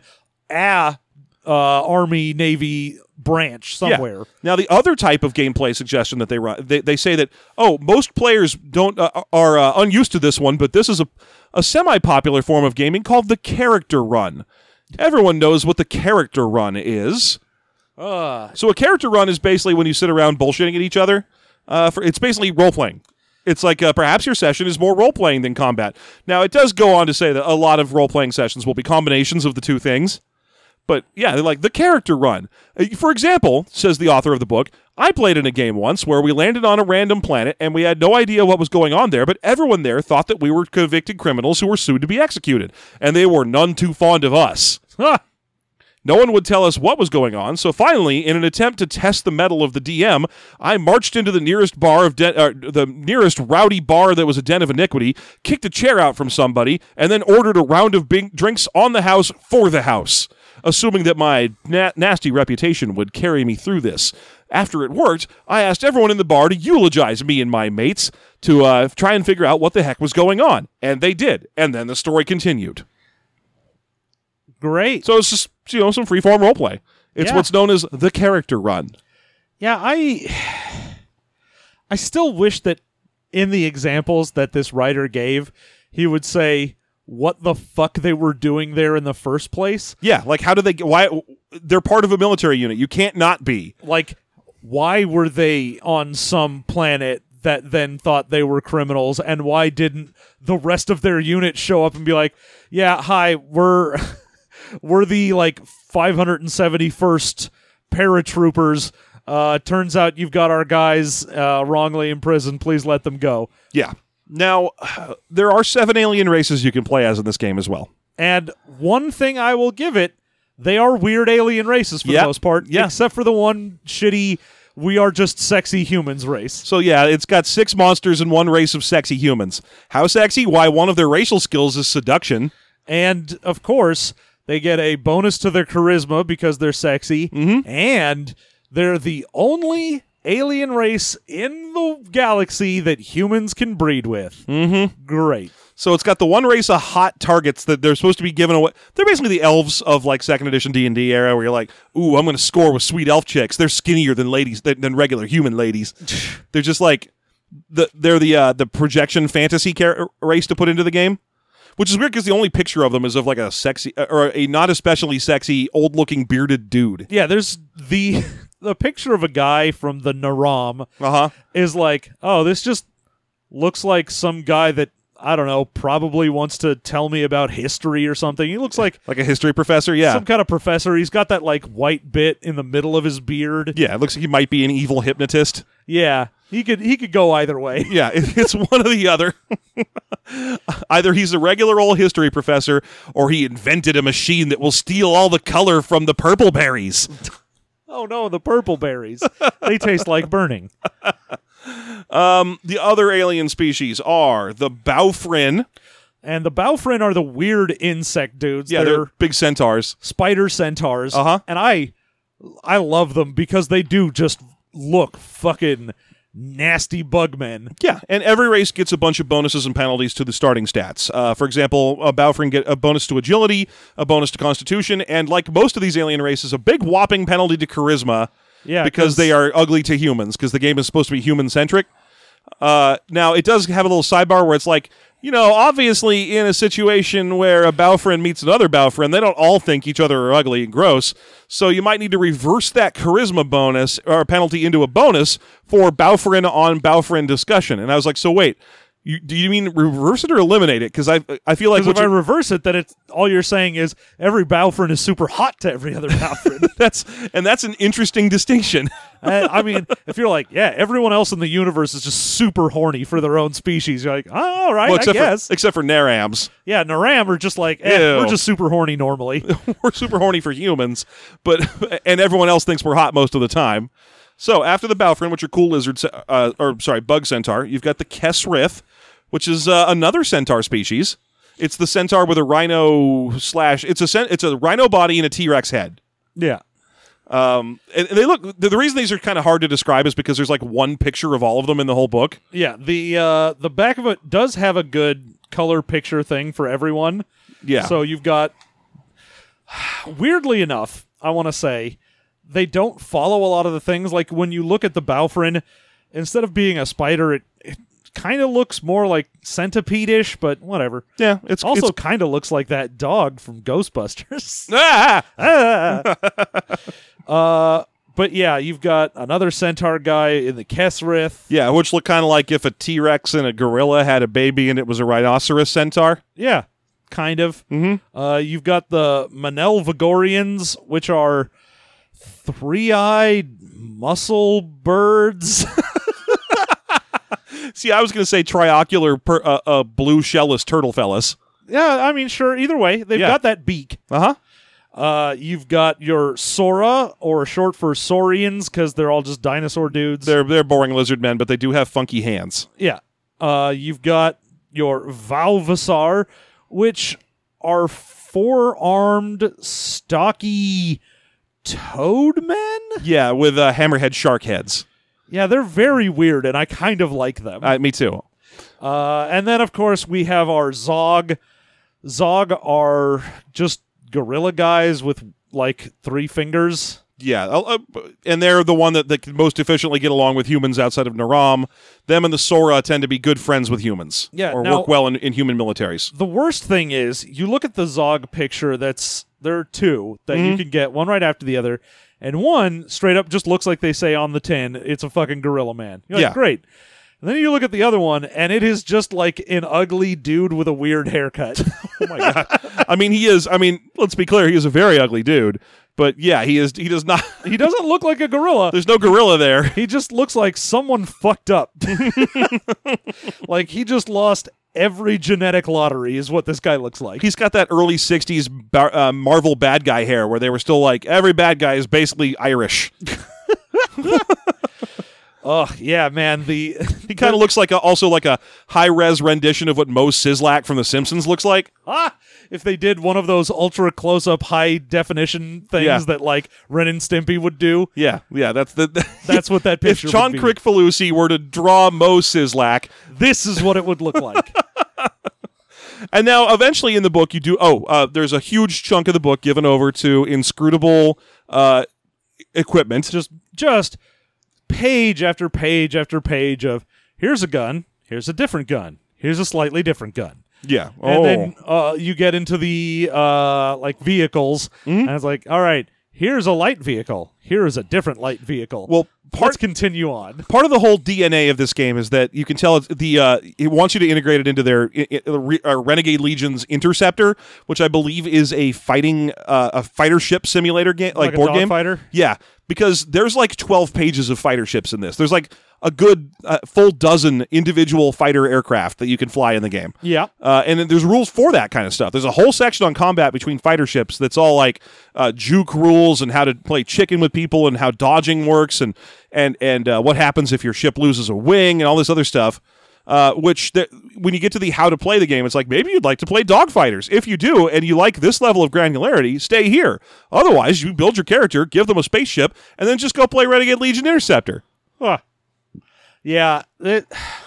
a uh, Army, Navy branch somewhere. Yeah. Now, the other type of gameplay suggestion that they run, they, they say that, oh, most players don't uh, are uh, unused to this one, but this is a, a semi-popular form of gaming called the character run. Everyone knows what the character run is. Uh. So a character run is basically when you sit around bullshitting at each other. Uh, for, it's basically role-playing. It's like uh, perhaps your session is more role-playing than combat. Now, it does go on to say that a lot of role-playing sessions will be combinations of the two things. But yeah, they're like the character run. Uh, for example, says the author of the book, I played in a game once where we landed on a random planet and we had no idea what was going on there, but everyone there thought that we were convicted criminals who were soon to be executed, and they were none too fond of us. Huh. No one would tell us what was going on, so finally, in an attempt to test the mettle of the D M, I marched into the nearest bar of de- uh, the nearest rowdy bar that was a den of iniquity, kicked a chair out from somebody, and then ordered a round of bing- drinks on the house for the house, assuming that my na- nasty reputation would carry me through this. After it worked, I asked everyone in the bar to eulogize me and my mates to uh, try and figure out what the heck was going on, and they did, and then the story continued. Great. So it's just, you know, some freeform roleplay. It's Yeah. what's known as the character run. Yeah, I I still wish that in the examples that this writer gave, he would say what the fuck they were doing there in the first place. Yeah, like how do they get, why, they're part of a military unit. You can't not be. Like, why were they on some planet that then thought they were criminals, and why didn't the rest of their unit show up and be like, yeah, hi, we're... We're the, like, five hundred seventy-first paratroopers. Uh, turns out you've got our guys uh, wrongly imprisoned. Please let them go. Yeah. Now, there are seven alien races you can play as in this game as well. And one thing I will give it, they are weird alien races for Yep. the most part, Yeah. except for the one shitty, we are just sexy humans race. So yeah, it's got six monsters and one race of sexy humans. How sexy? Why, one of their racial skills is seduction. And, of course... They get a bonus to their charisma because they're sexy, Mm-hmm. and they're the only alien race in the galaxy that humans can breed with. Mm-hmm. Great. So it's got the one race of hot targets that they're supposed to be given away. They're basically the elves of like second edition D and D era, where you're like, ooh, I'm going to score with sweet elf chicks. They're skinnier than ladies than, than regular human ladies. They're just like the they're the uh, the projection fantasy car- race to put into the game. Which is weird because the only picture of them is of like a sexy or a not especially sexy old looking bearded dude. Yeah, there's the the picture of a guy from the Naram Uh-huh. is like, oh, this just looks like some guy that, I don't know, probably wants to tell me about history or something. He looks like Like a history professor, yeah. some kind of professor. He's got that like white bit in the middle of his beard. Yeah, it looks like he might be an evil hypnotist. Yeah, he could he could go either way. Yeah, it, it's one or the other. Either he's a regular old history professor, or he invented a machine that will steal all the color from the purple berries. Oh no, the purple berries. They taste like burning. Um, the other alien species are the Baufrin. And the Baufrin are the weird insect dudes. Yeah, they're, they're big centaurs. spider centaurs. Uh-huh. And I I love them because they do just look fucking nasty bugmen. Yeah, and every race gets a bunch of bonuses and penalties to the starting stats. Uh, for example, a Baufrin get a bonus to agility, a bonus to constitution, and like most of these alien races, a big whopping penalty to charisma. Yeah, because they are ugly to humans, because the game is supposed to be human-centric. Uh, now, it does have a little sidebar where it's like, you know, obviously in a situation where a Baufrin meets another Baufrin, they don't all think each other are ugly and gross, so you might need to reverse that charisma bonus or penalty into a bonus for Baufrin on Baufrin discussion. And I was like, so wait, you, do you mean reverse it or eliminate it? Because I I feel like Because what if I you're- reverse it, then it's all you're saying is every Baufrin is super hot to every other Baufrin. that's and that's an interesting distinction. I, I mean, if you're like, yeah, everyone else in the universe is just super horny for their own species, you're like, oh, all right, Well, I except guess. for except for Narams. Yeah, Naram are just like, eh, Ew. we're just super horny normally. We're super horny for humans, but and everyone else thinks we're hot most of the time. So after the Baufrin, which are cool lizards, uh, or sorry, bug centaur, you've got the Kesrith, which is uh, another centaur species. It's the centaur with a rhino slash. It's a cen- it's a rhino body and a T-Rex head. Yeah. Um, and, and they look. The, the reason these are kind of hard to describe is because there's like one picture of all of them in the whole book. Yeah, the uh, the back of it does have a good color picture thing for everyone. Yeah. So you've got, weirdly enough, I want to say, they don't follow a lot of the things. Like when you look at the Baufrin, instead of being a spider, it, it kind of looks more like centipede-ish, but whatever. yeah, it's Also it's, kind of looks like that dog from Ghostbusters. ah! uh, but yeah, you've got another centaur guy in the Kesrith. Yeah, which look kind of like if a T-Rex and a gorilla had a baby and it was a rhinoceros centaur. Yeah, kind of. Mm-hmm. Uh, you've got the Manel Vigorians, which are three-eyed muscle birds. See, I was going to say triocular per, uh, uh, blue shellless turtle fellas. Yeah, I mean, sure, either way. They've Yeah. got that beak. Uh-huh. Uh, you've got your Sora, or short for Saurians, because they're all just dinosaur dudes. They're they're boring lizard men, but they do have funky hands. Yeah. Uh, you've got your Valvasar, which are four-armed, stocky toad men? Yeah, with uh, hammerhead shark heads. Yeah, they're very weird, and I kind of like them. Uh, me too. Uh, and then, of course, we have our Zog. Zog are just gorilla guys with, like, three fingers. Yeah, uh, uh, and they're the one that, that can most efficiently get along with humans outside of Naram. Them and the Sora tend to be good friends with humans. Yeah, or now- work well in, in human militaries. The worst thing is, you look at the Zog picture that's... There are two that you can get, one right after the other, and one straight up just looks like they say on the tin, it's a fucking gorilla man. You're like, Yeah. great. And then you look at the other one, and it is just like an ugly dude with a weird haircut. Oh my god! I mean, he is. I mean, let's be clear. He is a very ugly dude. But yeah, he is. He does not. He doesn't look like a gorilla. There's no gorilla there. He just looks like someone fucked up. Like he just lost every genetic lottery is what this guy looks like. He's got that early sixties bar, uh, Marvel bad guy hair where they were still like, every bad guy is basically Irish. Oh, yeah, man. The He kind of looks like a, also like a high-res rendition of what Moe Sislak from The Simpsons looks like. ah, if they did one of those ultra close-up high definition things Yeah. that like Ren and Stimpy would do, Yeah, yeah, that's the... the that's what that if picture John would be. Crickfalusi were to draw Moe Sislak, This is what it would look like. and now eventually in the book you do... Oh, uh, there's a huge chunk of the book given over to inscrutable uh, equipment. just just page after page after page of here's a gun, here's a different gun, here's a slightly different gun. Yeah. And Oh. then uh, you get into the uh, like vehicles, Mm-hmm. and it's like, all right, here's a light vehicle. Here is a different light vehicle. Well, part let's continue on. part of the whole D N A of this game is that you can tell it's the uh, it wants you to integrate it into their i- i- re- uh, Renegade Legion's Interceptor, which I believe is a fighting uh, a fighter ship simulator game, like, Like a board game. dogfighter? Yeah, because there's like twelve pages of fighter ships in this. There's like a good uh, full dozen individual fighter aircraft that you can fly in the game. Yeah. Uh, and then there's rules for that kind of stuff. There's a whole section on combat between fighter ships that's all like uh, juke rules and how to play chicken with people and how dodging works and and and uh, what happens if your ship loses a wing and all this other stuff. Uh, which th- when you get to the how to play the game, it's like maybe you'd like to play dogfighters. If you do and you like this level of granularity, stay here. Otherwise, you build your character, give them a spaceship, and then just go play Renegade Legion Interceptor. Huh. Yeah. It,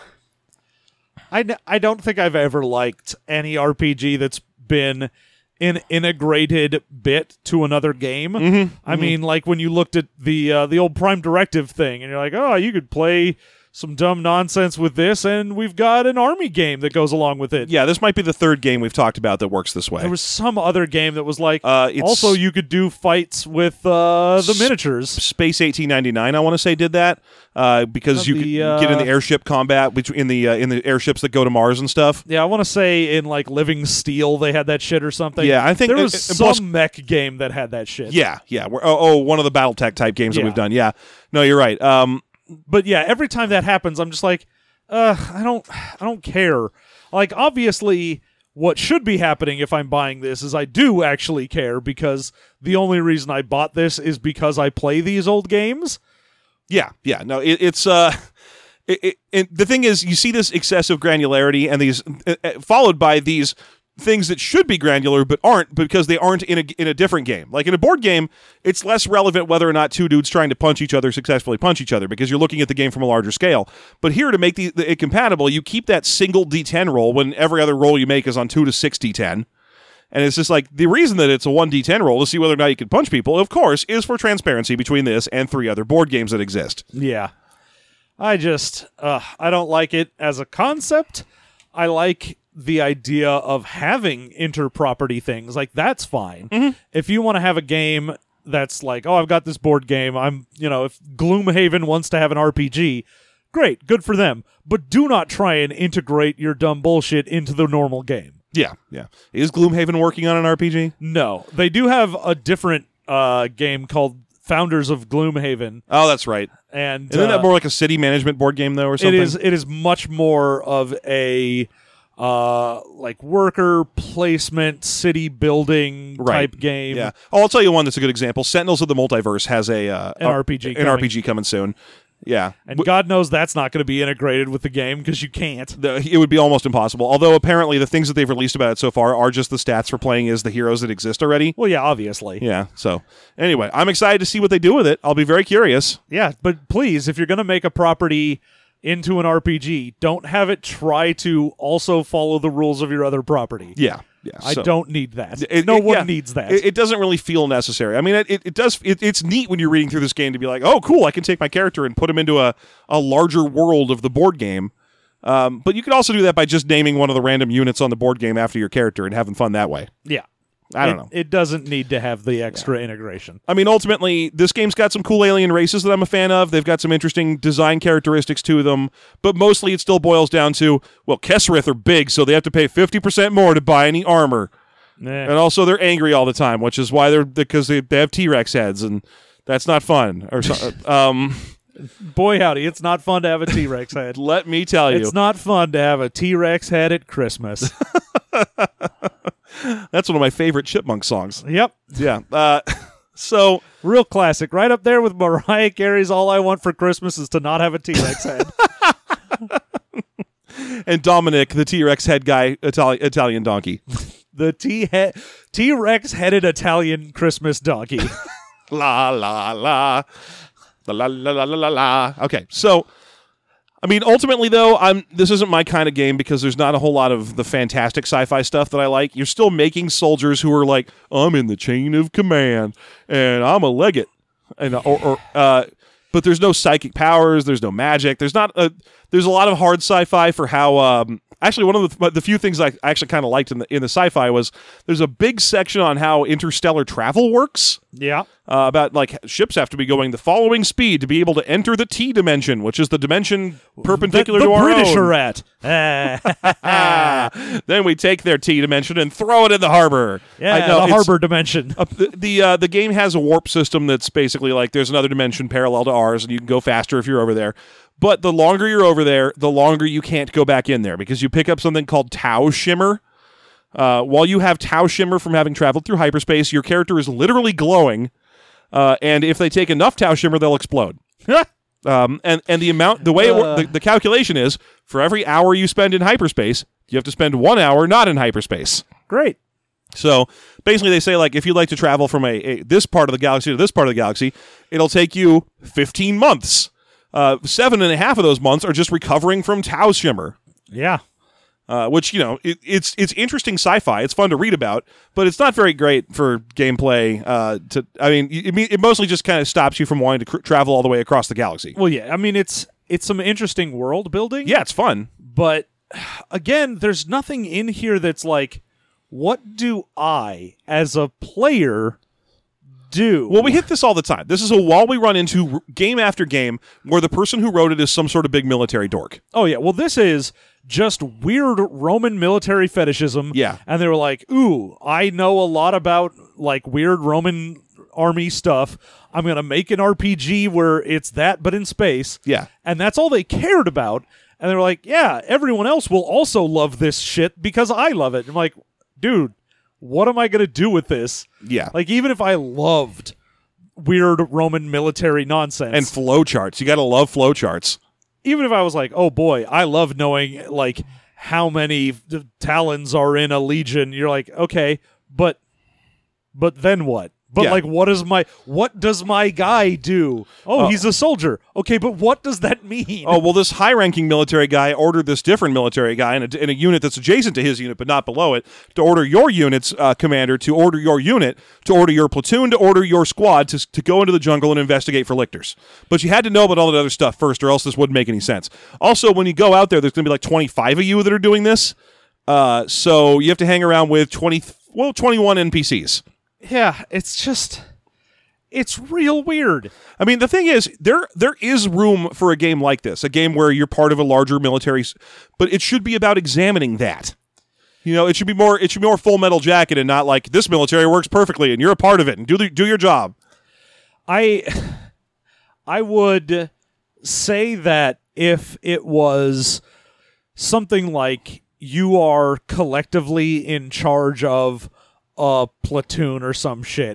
I, n- I don't think I've ever liked any R P G that's been an integrated bit to another game. Mm-hmm, I mean, like when you looked at the uh, the old Prime Directive thing, and you're like, oh, you could play some dumb nonsense with this, and we've got an army game that goes along with it. Yeah, this might be the third game we've talked about that works this way. There was some other game that was like, Uh, it's- also you could do fights with uh, the miniatures. Space eighteen ninety-nine, I want to say, did that uh, because Of you the, could get in the uh, airship combat between in the uh, in the airships that go to Mars and stuff. Yeah, I want to say in like Living Steel they had that shit or something. Yeah, I think there uh, was uh, some plus- mech game that had that shit. Yeah, yeah. We're, oh, oh, one of the BattleTech type games that Yeah. we've done. Yeah, no, you're right. Um, But yeah, every time that happens, I'm just like, uh, I don't, I don't care. Like, obviously, what should be happening if I'm buying this is I do actually care because the only reason I bought this is because I play these old games. yeah, yeah. No, it, it's uh, it, it, it, the thing is, you see this excessive granularity and these uh, uh, followed by these things that should be granular but aren't because they aren't in a in a different game. Like in a board game, it's less relevant whether or not two dudes trying to punch each other successfully punch each other because you're looking at the game from a larger scale. But here, to make the, the, it compatible, you keep that single D ten roll when every other roll you make is on two to six D ten. And it's just like the reason that it's a one D ten roll to see whether or not you can punch people, of course, is for transparency between this and three other board games that exist. Yeah. I just, uh, I don't like it as a concept. I like the idea of having inter-property things. Like, that's fine. Mm-hmm. If you want to have a game that's like, oh, I've got this board game, I'm, you know, if Gloomhaven wants to have an R P G, great, good for them. But do not try and integrate your dumb bullshit into the normal game. Yeah, yeah. Is Gloomhaven working on an R P G? No. They do have a different uh, game called Founders of Gloomhaven. Oh, that's right. And Isn't uh, that more like a city management board game, though, or something? It is. It is much more of a uh, like worker placement, city building Right. type game. Yeah. Oh, I'll tell you one that's a good example. Sentinels of the Multiverse has a uh, An a- R P G An coming. R P G coming soon. Yeah. And God knows that's not going to be integrated with the game because you can't. The, it would be almost impossible. Although apparently the things that they've released about it so far are just the stats for playing as the heroes that exist already. Well, yeah, obviously. Yeah. So anyway, I'm excited to see what they do with it. I'll be very curious. Yeah, but please, if you're going to make a property into an R P G, don't have it try to also follow the rules of your other property. Yeah. Yeah. I so- don't need that. It- no it- one yeah. needs that. It, it doesn't really feel necessary. I mean, it, it, it does. It, it's neat when you're reading through this game to be like, oh, cool, I can take my character and put him into a, a larger world of the board game. Um, but you could also do that by just naming one of the random units on the board game after your character and having fun that way. yeah. I don't It- know. It doesn't need to have the extra integration. I mean, ultimately, this game's got some cool alien races that I'm a fan of. They've got some interesting design characteristics to them, but mostly it still boils down to, well, Kesserith are big, so they have to pay fifty percent more to buy any armor. Eh. And also, they're angry all the time, which is why they're because they, they have T-Rex heads, and that's not fun. Or so, um, Boy, howdy, it's not fun to have a T-Rex head. let me tell you, It's not fun to have a T-Rex head at Christmas. that's one of my favorite Chipmunk songs. Yep. Yeah. Uh, so Real classic. Right up there with Mariah Carey's All I Want for Christmas is to not have a T-Rex head. and Dominic, the T-Rex head guy, Itali- Italian donkey. The T he- T-Rex headed Italian Christmas donkey. La la la. La la la la la la la. Okay, so I mean, ultimately though, I'm this isn't my kind of game because there's not a whole lot of the fantastic sci-fi stuff that I like. You're still making soldiers who are like, I'm in the chain of command and I'm a legate, and or, or uh, but there's no psychic powers, there's no magic, there's not a there's a lot of hard sci-fi for how um actually, one of the, the few things I actually kind of liked in the in the sci-fi was there's a big section on how interstellar travel works. Yeah. Uh, about like ships have to be going the following speed to be able to enter the T dimension, which is the dimension perpendicular the, the to our British own. are at. Uh, Then we take their T dimension and throw it in the harbor. yeah, I know, the it's- harbor dimension. Uh, the the, uh, the game has a warp system that's basically like there's another dimension parallel to ours, and you can go faster if you're over there. But the longer you're over there, the longer you can't go back in there because you pick up something called Tau Shimmer. Uh, while you have Tau Shimmer from having traveled through hyperspace, your character is literally glowing, uh, and if they take enough Tau Shimmer, they'll explode. um, and and the amount, the way it wor- the, the calculation is for every hour you spend in hyperspace, you have to spend one hour not in hyperspace. Great. So basically, they say like if you'd like to travel from a, a this part of the galaxy to this part of the galaxy, it'll take you fifteen months. Uh, seven and a half of those months are just recovering from Tau Shimmer, Yeah. uh, which you know it, it's it's interesting sci-fi. It's fun to read about, but it's not very great for gameplay. Uh, to I mean, it, it mostly just kind of stops you from wanting to cr- travel all the way across the galaxy. Well, yeah. I mean, it's it's some interesting world building. Yeah, it's fun. But again, there's nothing in here that's like, what do I, as a player, do? Well, we hit this all the time. This is a wall we run into r- game after game where the person who wrote it is some sort of big military dork. Oh, yeah. Well, this is just weird Roman military fetishism. Yeah. And they were like, ooh, I know a lot about like weird Roman army stuff. I'm going to make an R P G where it's that, but in space. Yeah. And that's all they cared about. And they were like, yeah, everyone else will also love this shit because I love it. I'm like, dude, what am I going to do with this? Yeah. Like, even if I loved weird Roman military nonsense. And flowcharts. You got to love flowcharts. Even if I was like, oh boy, I love knowing like how many th- talons are in a legion. You're like, okay, but but then what? But Yeah. like, what is my what does my guy do? Oh, Uh, he's a soldier. Okay, but what does that mean? Oh, well, this high-ranking military guy ordered this different military guy in a, in a unit that's adjacent to his unit but not below it to order your unit's uh, commander to order your unit, to order your platoon, to order your squad to, to go into the jungle and investigate for lictors. But you had to know about all that other stuff first or else this wouldn't make any sense. Also, when you go out there, there's going to be like twenty-five of you that are doing this. Uh, so you have to hang around with twenty, well, twenty-one N P Cs. Yeah, it's just it's real weird. I mean, the thing is, there there is room for a game like this, a game where you're part of a larger military, s- but it should be about examining that. You know, it should be more it should be more Full Metal Jacket and not like this military works perfectly and you're a part of it and do the, do your job. I I would say that if it was something like you are collectively in charge of a platoon or some shit,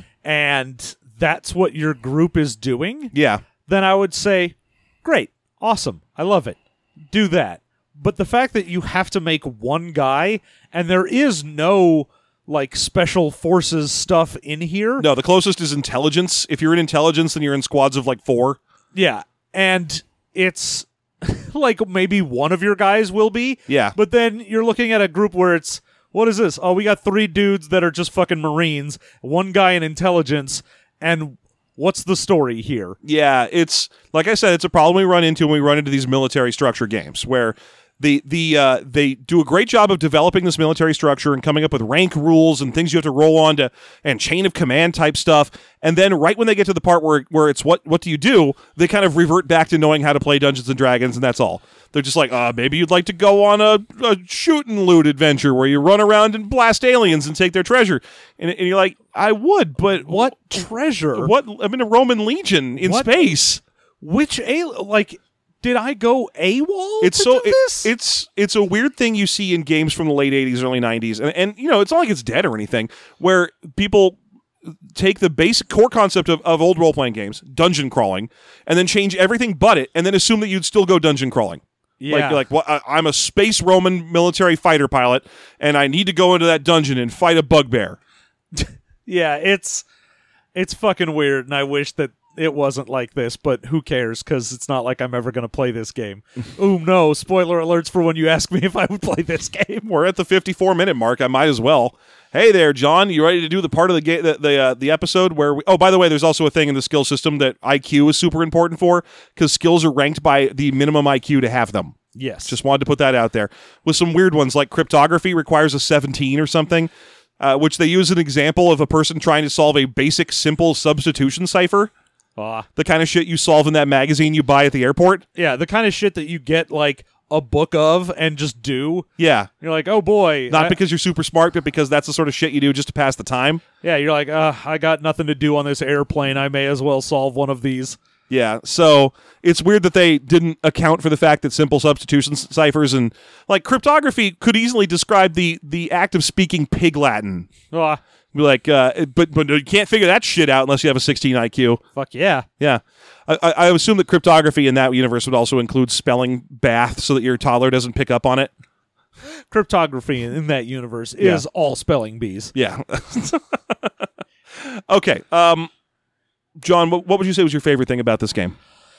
and that's what your group is doing, Yeah. then I would say, great, awesome, I love it. Do that. But the fact that you have to make one guy and there is no like special forces stuff in here. No, the closest is intelligence. If you're in intelligence, then you're in squads of like four. Yeah. And it's like maybe one of your guys will be. Yeah. But then you're looking at a group where it's, what is this? Oh, we got three dudes that are just fucking Marines, one guy in intelligence, and what's the story here? Yeah, it's like I said, it's a problem we run into when we run into these military structure games where the the uh, they do a great job of developing this military structure and coming up with rank rules and things you have to roll on to and chain of command type stuff. And then right when they get to the part where where it's what what do you do, they kind of revert back to knowing how to play Dungeons and Dragons, and that's all. They're just like, uh, maybe you'd like to go on a, a shoot and loot adventure where you run around and blast aliens and take their treasure. And, and you're like, I would, but What treasure? what? I'm in a Roman legion in What? space. Which a like? Did I go AWOL? It's to so do it- this? it's it's a weird thing you see in games from the late eighties, early nineties, and and you know it's not like it's dead or anything. Where people take the basic core concept of, of old role playing games, dungeon crawling, and then change everything but it, and then assume that you'd still go dungeon crawling. yeah. Like like what? I, I'm a space Roman military fighter pilot, and I need to go into that dungeon and fight a bugbear. Yeah, it's it's fucking weird, and I wish that it wasn't like this, but who cares, because it's not like I'm ever going to play this game. Ooh, no, spoiler alerts for when you ask me if I would play this game. We're at the fifty-four minute mark. I might as well. Hey there, John. You ready to do the part of the ga- the the, uh, the episode where we? Oh, by the way, there's also a thing in the skill system that I Q is super important for because skills are ranked by the minimum I Q to have them. Yes. Just wanted to put that out there. With some weird ones, like cryptography requires a seventeen or something, uh, which they use an example of a person trying to solve a basic, simple substitution cipher. Ah. The kind of shit you solve in that magazine you buy at the airport. Yeah, the kind of shit that you get, like, a book of and just do. Yeah. You're like, oh, boy. Not I- because you're super smart, but because that's the sort of shit you do just to pass the time. Yeah, you're like, uh, I got nothing to do on this airplane. I may as well solve one of these. Yeah, so it's weird that they didn't account for the fact that simple substitution ciphers and like cryptography could easily describe the the act of speaking Pig Latin. Ah, Be like, uh, but but you can't figure that shit out unless you have a sixteen I Q. fuck yeah. Yeah, I, I I assume that cryptography in that universe would also include spelling bath so that your toddler doesn't pick up on it. Cryptography in, in that universe is Yeah. all spelling bees. Yeah. Okay. Um, John, what, what would you say was your favorite thing about this game?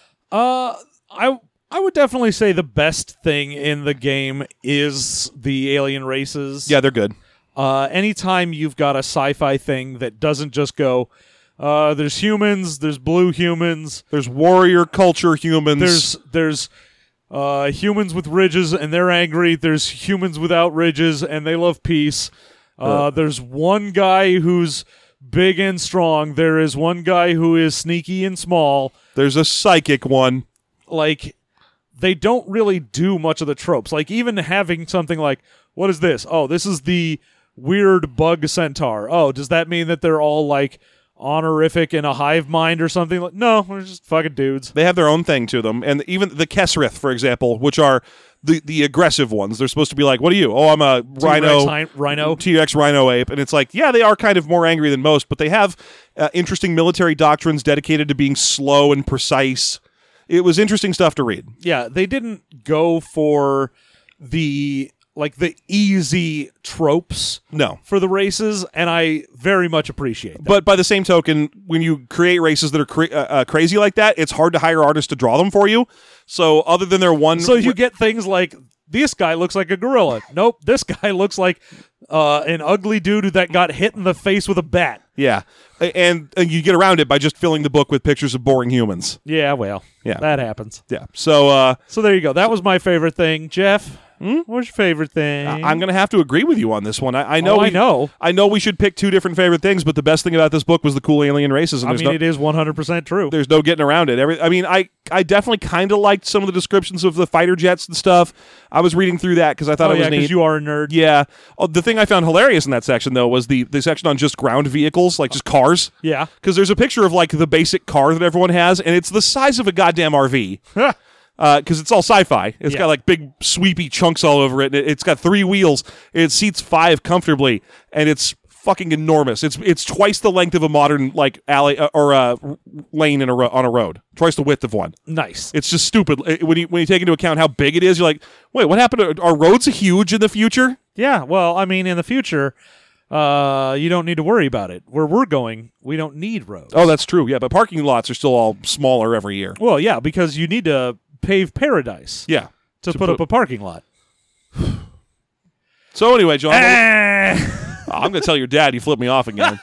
Uh, I I would definitely say the best thing in the game is the alien races. Yeah, they're good. Uh, anytime you've got a sci-fi thing that doesn't just go, uh, there's humans, there's blue humans, There's warrior culture humans. there's there's uh, humans with ridges and they're angry. There's humans without ridges and they love peace. Uh, Uh. there's one guy who's big and strong. There is one guy who is sneaky and small. There's a psychic one. Like, they don't really do much of the tropes. Like, even having something like, what is this? Oh, this is the weird bug centaur. Oh, does that mean that they're all, like, honorific in a hive mind or something? Like, no, they're just fucking dudes. They have their own thing to them. And even the Kesrith, for example, which are the, the aggressive ones. They're supposed to be like, what are you? Oh, I'm a rhino. T-Rex, hi- rhino. T-Rex rhino ape. And it's like, yeah, they are kind of more angry than most, but they have uh, interesting military doctrines dedicated to being slow and precise. It was interesting stuff to read. Yeah, they didn't go for the, like, the easy tropes No. for the races, and I very much appreciate that. But by the same token, when you create races that are cra- uh, uh, crazy like that, it's hard to hire artists to draw them for you. So other than their one... So you get things like, this guy looks like a gorilla. Nope, this guy looks like uh, an ugly dude that got hit in the face with a bat. Yeah. A- And, and you get around it by just filling the book with pictures of boring humans. Yeah, well, Yeah. that happens. Yeah. So uh, So there you go. That was my favorite thing. Jeff, what's your favorite thing? I'm going to have to agree with you on this one. I, I know Oh, I we, know. I know we should pick two different favorite things, but the best thing about this book was the cool alien races. And I there's mean, no, it is one hundred percent true. there's no getting around it. Every, I mean, I, I definitely kind of liked some of the descriptions of the fighter jets and stuff. I was reading through that because I thought Oh, it was yeah, neat. because you are a nerd. Yeah. Oh, the thing I found hilarious in that section, though, was the, the section on just ground vehicles, like just cars. Yeah. Because there's a picture of like the basic car that everyone has, and it's the size of a goddamn R V. Because uh, it's all sci-fi. It's Yeah. got like big sweepy chunks all over it. And it- it's got three wheels. It seats five comfortably, and it's fucking enormous. It's it's twice the length of a modern like alley uh, or uh, r- lane in a ro- on a road. Twice the width of one. Nice. It's just stupid It- when you when you take into account how big it is. You're like, wait, what happened? To, are roads huge in the future? Yeah, well, I mean, in the future, uh, you don't need to worry about it. Where we're going, we don't need roads. Oh, that's true. Yeah, but parking lots are still all smaller every year. Well, yeah, because you need to pave paradise Yeah. to, To put, put- up a parking lot. So anyway, John, Ah! I'm going to tell your dad you flipped me off again.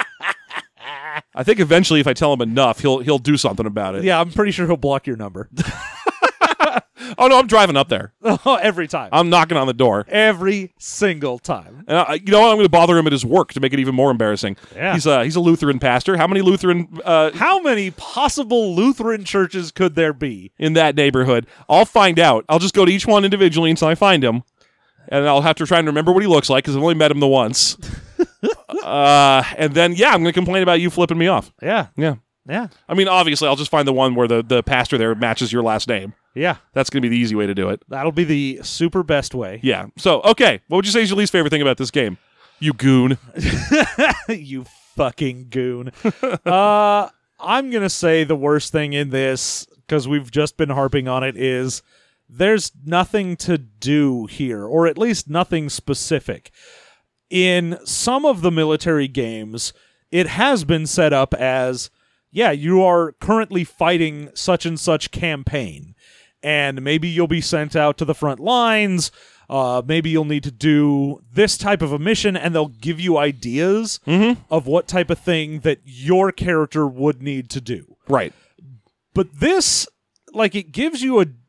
I think eventually, if I tell him enough, he'll he'll do something about it. Yeah, I'm pretty sure he'll block your number. Oh no, I'm driving up there. Every time. I'm knocking on the door. Every single time. And I, you know what? I'm going to bother him at his work to make it even more embarrassing. Yeah. He's a he's a Lutheran pastor. How many Lutheran uh, How many possible Lutheran churches could there be? in that neighborhood? I'll find out. I'll just go to each one individually until I find him, and I'll have to try and remember what he looks like because I've only met him the once. uh, and then yeah, I'm going to complain about you flipping me off. Yeah. Yeah. Yeah. I mean, obviously, I'll just find the one where the, the pastor there matches your last name. Yeah. That's going to be the easy way to do it. That'll be the super best way. Yeah. So, okay. What would you say is your least favorite thing about this game? You goon. You fucking goon. uh, I'm going to say the worst thing in this, because we've just been harping on it, is there's nothing to do here, or at least nothing specific. In some of the military games, it has been set up as, yeah, you are currently fighting such and such campaign, and maybe you'll be sent out to the front lines. Uh, maybe you'll need to do this type of a mission, and they'll give you ideas of what type of thing that your character would need to do. Right. But this, like, it gives you a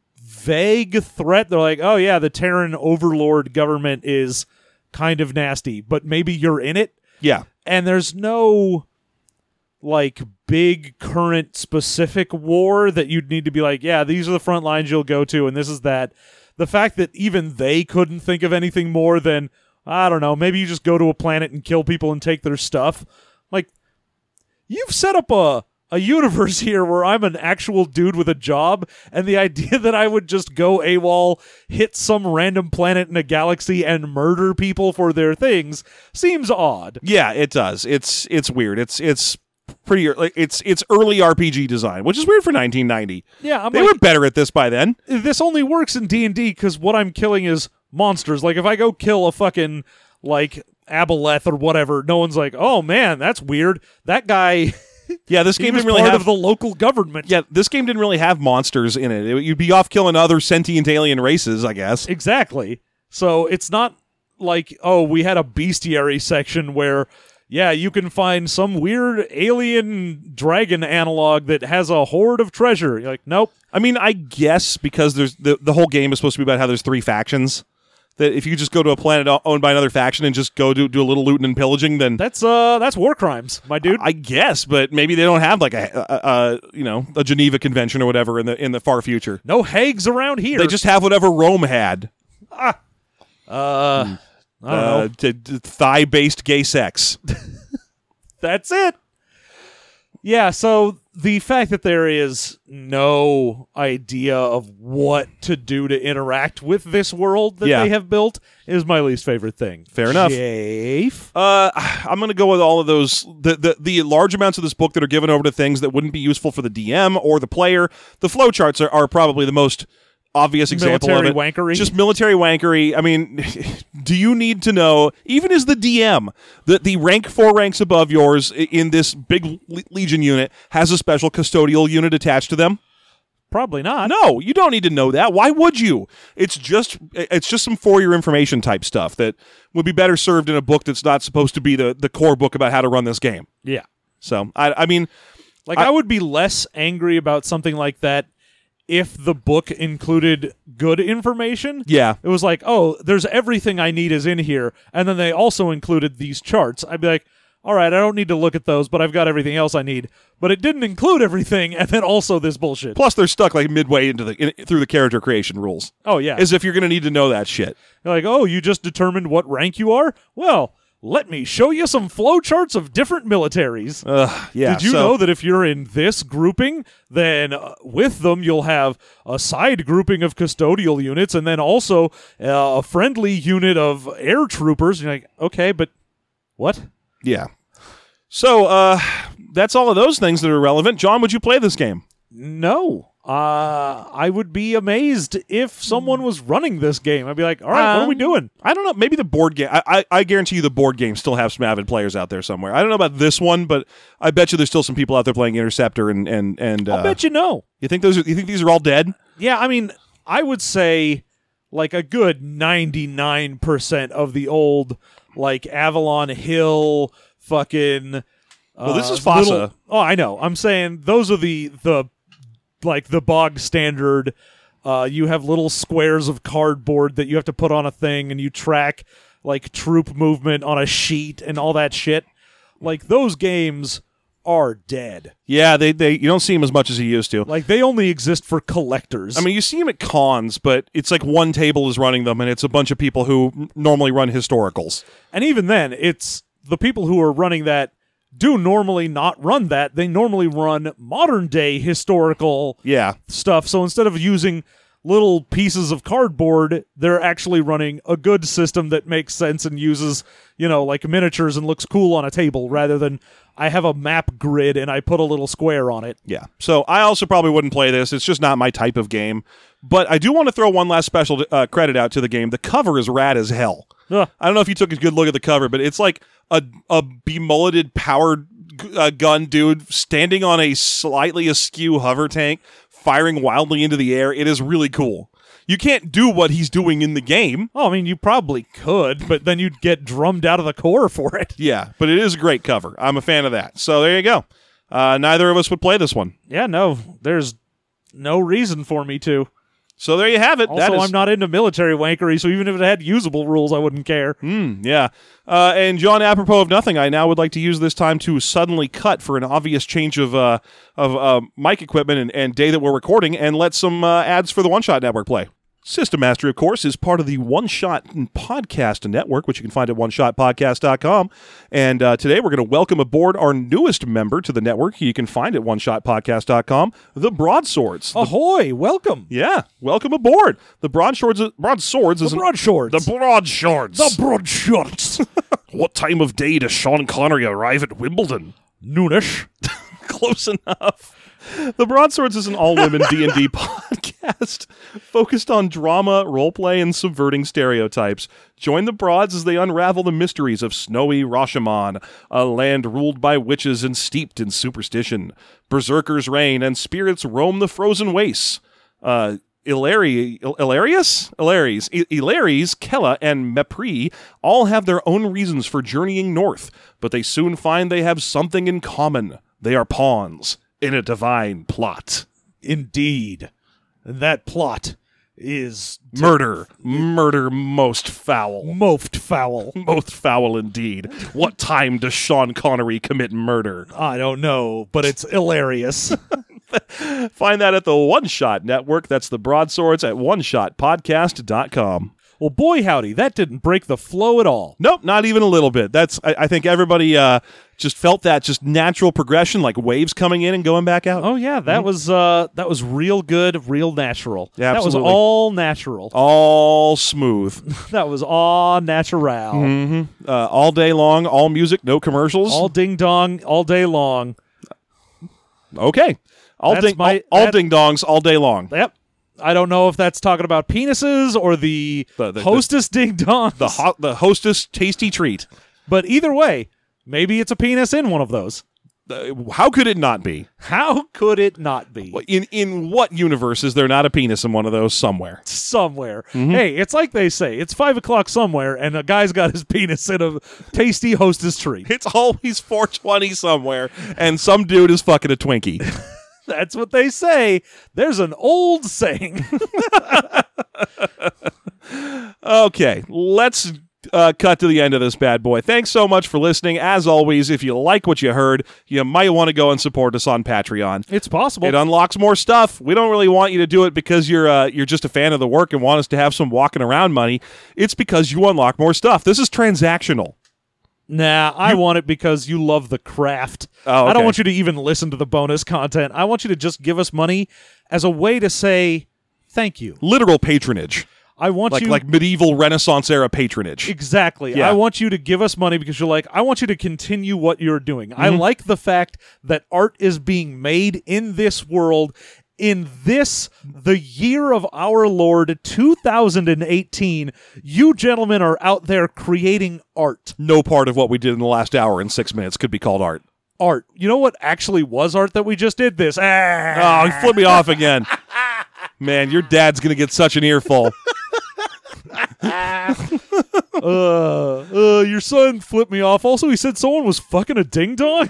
vague threat. They're like, oh yeah, the Terran overlord government is kind of nasty, but maybe you're in it. Yeah. And there's no like big current specific war that you'd need to be like, yeah, these are the front lines you'll go to, and this is that. The fact that even they couldn't think of anything more than, I don't know, maybe you just go to a planet and kill people and take their stuff. Like, you've set up a a universe here where I'm an actual dude with a job, and the idea that I would just go AWOL, hit some random planet in a galaxy, and murder people for their things seems odd. Yeah, it does. It's it's weird. It's it's pretty like it's it's early R P G design, which is weird for nineteen ninety. Yeah, I'm they like, were better at this by then. This only works in D and D because what I'm killing is monsters. Like, if I go kill a fucking, like, Aboleth or whatever, no one's like, oh, man, that's weird. That guy... Yeah, this he game was didn't really part have of the local government. Yeah, this game didn't really have monsters in it. It- You'd be off killing other sentient alien races, I guess. Exactly. So it's not like, oh, we had a bestiary section where, yeah, you can find some weird alien dragon analog that has a hoard of treasure. You're like, nope. I mean, I guess because there's the the whole game is supposed to be about how there's three factions. That if you just go to a planet o- owned by another faction and just go do do a little looting and pillaging, then That's uh, that's war crimes, my dude. I guess. But maybe they don't have like a, a, a you know a Geneva Convention or whatever in the in the far future. no Hagues around here. They just have whatever Rome had. uh, I don't Uh, know. t- t- thigh-based gay sex. That's it. Yeah, so the fact that there is no idea of what to do to interact with this world that Yeah. they have built is my least favorite thing. Fair enough. Jafe? Uh, I'm going to go with all of those. The, the the large amounts of this book that are given over to things that wouldn't be useful for the D M or the player. The flowcharts are, are probably the most obvious example Military of it. wankery? Just military wankery. I mean, do you need to know, even as the D M, that the rank four ranks above yours i- in this big le- Legion unit has a special custodial unit attached to them? Probably not. No, you don't need to know that. Why would you? It's just it's just some for your information type stuff that would be better served in a book that's not supposed to be the, the core book about how to run this game. Yeah. So, I, I mean, Like, I- I, would be less angry about something like that if the book included good information. yeah. It was like, oh, there's everything I need is in here. And then they also included these charts. I'd be like, all right, I don't need to look at those, but I've got everything else I need. But it didn't include everything, and then also this bullshit. Plus, they're stuck like midway into the in, through the character creation rules. Oh, yeah. As if you're going to need to know that shit. You're like, oh, you just determined what rank you are? Well, let me show you some flowcharts of different militaries. Ugh, yeah. Did you so- know that if you're in this grouping, then uh, with them you'll have a side grouping of custodial units and then also uh, a friendly unit of air troopers? And you're like, okay, but what? Yeah. So, uh, that's all of those things that are relevant. John, would you play this game? No. Uh, I would be amazed if someone was running this game. I'd be like, all right, what are we Um, doing? I don't know. Maybe the board game. I, I, I guarantee you the board games still have some avid players out there somewhere. I don't know about this one, but I bet you there's still some people out there playing Interceptor and and and. Uh, I'll bet you no. You think those? Are, you think these are all dead? Yeah, I mean, I would say like a good ninety-nine percent of the old, like, Avalon Hill fucking... Well, this uh, is FASA. little- oh, I know. I'm saying those are the, the like, the bog standard. Uh, you have little squares of cardboard that you have to put on a thing, and you track, like, troop movement on a sheet and all that shit. Like, those games are dead. Yeah, they they you don't see them as much as you used to. Like, they only exist for collectors. I mean, you see them at cons, but it's like one table is running them, and it's a bunch of people who n- normally run historicals. And even then, it's the people who are running that do normally not run that. They normally run modern day historical Yeah, stuff. So instead of using little pieces of cardboard, they're actually running a good system that makes sense and uses, you know, like miniatures and looks cool on a table rather than I have a map grid and I put a little square on it. yeah. So I also probably wouldn't play this. It's just not my type of game. But I do want to throw one last special uh, credit out to the game. The cover is rad as hell. Ugh. I don't know if you took a good look at the cover, but it's like a a bemulleted powered g- uh, gun dude standing on a slightly askew hover tank, firing wildly into the air. It is really cool. You can't do what he's doing in the game. Oh, I mean, you probably could, but then you'd get drummed out of the core for it. Yeah, but it is a great cover. I'm a fan of that. So there you go. Uh, neither of us would play this one. Yeah, no, there's no reason for me to. So there you have it. Also, that is, I'm not into military wankery, so even if it had usable rules, I wouldn't care. Mm, yeah. Uh, and John, apropos of nothing, I now would like to use this time to suddenly cut for an obvious change of uh, of uh, mic equipment and, and day that we're recording, and let some uh, ads for the One Shot Network play. System Mastery, of course, is part of the One Shot Podcast Network, which you can find at one shot podcast dot com. And uh, today we're going to welcome aboard our newest member to the network. You can find at one shot podcast dot com, the Broadswords. The, Ahoy! Welcome. yeah, welcome aboard. The Broadswords, Broadswords is The an- Broadswords. The Broadswords. The Broadswords. What time of day does Sean Connery arrive at Wimbledon? Noonish. Close enough. The Broadswords is an all-women D and D podcast focused on drama, roleplay, and subverting stereotypes. Join the Broads as they unravel the mysteries of snowy Rashomon, a land ruled by witches and steeped in superstition. Berserkers reign and spirits roam the frozen wastes. Uh, Ilari- Il- Ilarius? Ilaries. I- Ilaries, Kella, and Mepri all have their own reasons for journeying north, but they soon find they have something in common. They are pawns in a divine plot. Indeed. And that plot is Murder. Murder most foul. mofed foul. Most foul indeed. What time does Sean Connery commit murder? I don't know, but it's hilarious. Find that at the One Shot Network. That's the Broadswords at one shot podcast dot com. Well, boy, howdy, that didn't break the flow at all. Nope, not even a little bit. That's I, I think everybody uh, just felt that just natural progression, like waves coming in and going back out. Oh yeah, that was uh, that was real good, real natural. Yeah, that was absolutely. all natural. All smooth. That was all natural. Mm-hmm. Uh, all day long, all music, no commercials. All ding dong, all day long. okay. All That's ding, my- all, all that- ding dongs all day long. Yep. I don't know if that's talking about penises or the, The- the- hostess ding dongs. The ho- the hostess tasty treat. But either way, maybe it's a penis in one of those. Uh, how could it not be? How could it not be? In in what universe is there not a penis in one of those somewhere? Somewhere. Hey, it's like they say, it's five o'clock somewhere, and a guy's got his penis in a tasty hostess treat. It's always four twenty somewhere, and some dude is fucking a Twinkie. That's what they say. There's an old saying. Okay, let's uh, cut to the end of this bad boy. Thanks so much for listening. As always, if you like what you heard, you might want to go and support us on Patreon. It's possible. It unlocks more stuff. We don't really want you to do it because you're uh, you're just a fan of the work and want us to have some walking around money. It's because you unlock more stuff. This is transactional. Nah, I want it because you love the craft. Oh, I don't okay. want you to even listen to the bonus content. I want you to just give us money as a way to say thank you. Literal patronage. I want Like you like medieval Renaissance era patronage. Exactly. Yeah. I want you to give us money because you're like, I want you to continue what you're doing. Mm-hmm. I like the fact that art is being made in this world, in this, the year of our Lord, two thousand eighteen. You gentlemen are out there creating art. No part of what we did in the last hour and six minutes could be called art. Art. You know what actually was art that we just did? This. Ah. Oh, he flipped me off again. Man, your dad's going to get such an earful. uh, uh, your son flipped me off. Also, he said someone was fucking a ding dong.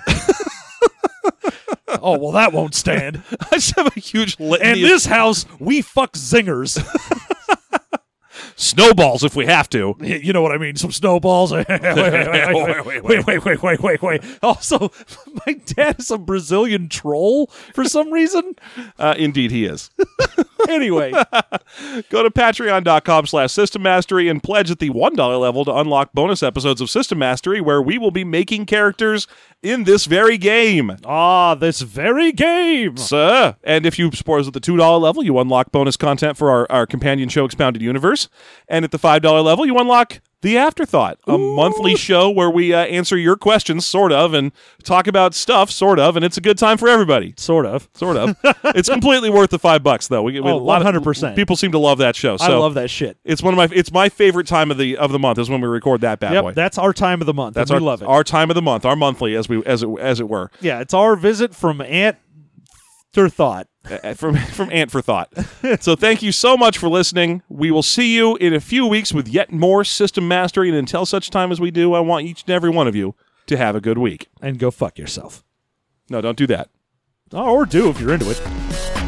Oh, well, that won't stand. I just have a huge litany In of this house, we fuck zingers. snowballs if we have to. You know what I mean? Some snowballs. wait, wait, wait, wait, wait, wait, wait, wait, wait, wait, wait. Also, my dad is a Brazilian troll for some reason. Uh, indeed, he is. Anyway, Go to patreon.com slash System Mastery and pledge at the one dollar level to unlock bonus episodes of System Mastery where we will be making characters in this very game. ah, this very game. Sir. And if you support us at the two dollar level, you unlock bonus content for our, our companion show, Expounded Universe. And at the five dollar level, you unlock The Afterthought, a monthly show where we uh, answer your questions, sort of, and talk about stuff, sort of, and it's a good time for everybody. Sort of. Sort of. It's completely worth the five bucks, though. We, we, Oh, a lot of- one hundred percent. People seem to love that show. So I love that shit. It's one of my. It's my favorite time of the of the month is when we record that bad Yep, boy. that's our time of the month. That's and our we love it. our time of the month, our monthly, as we as it as it were. Yeah, it's our visit from Aunt Thought. Uh, from from Ant for Thought. So thank you so much for listening. We will see you in a few weeks with yet more System Mastery, and until such time as we do, I want each and every one of you to have a good week. And go fuck yourself. No, don't do that. Oh, or do if you're into it.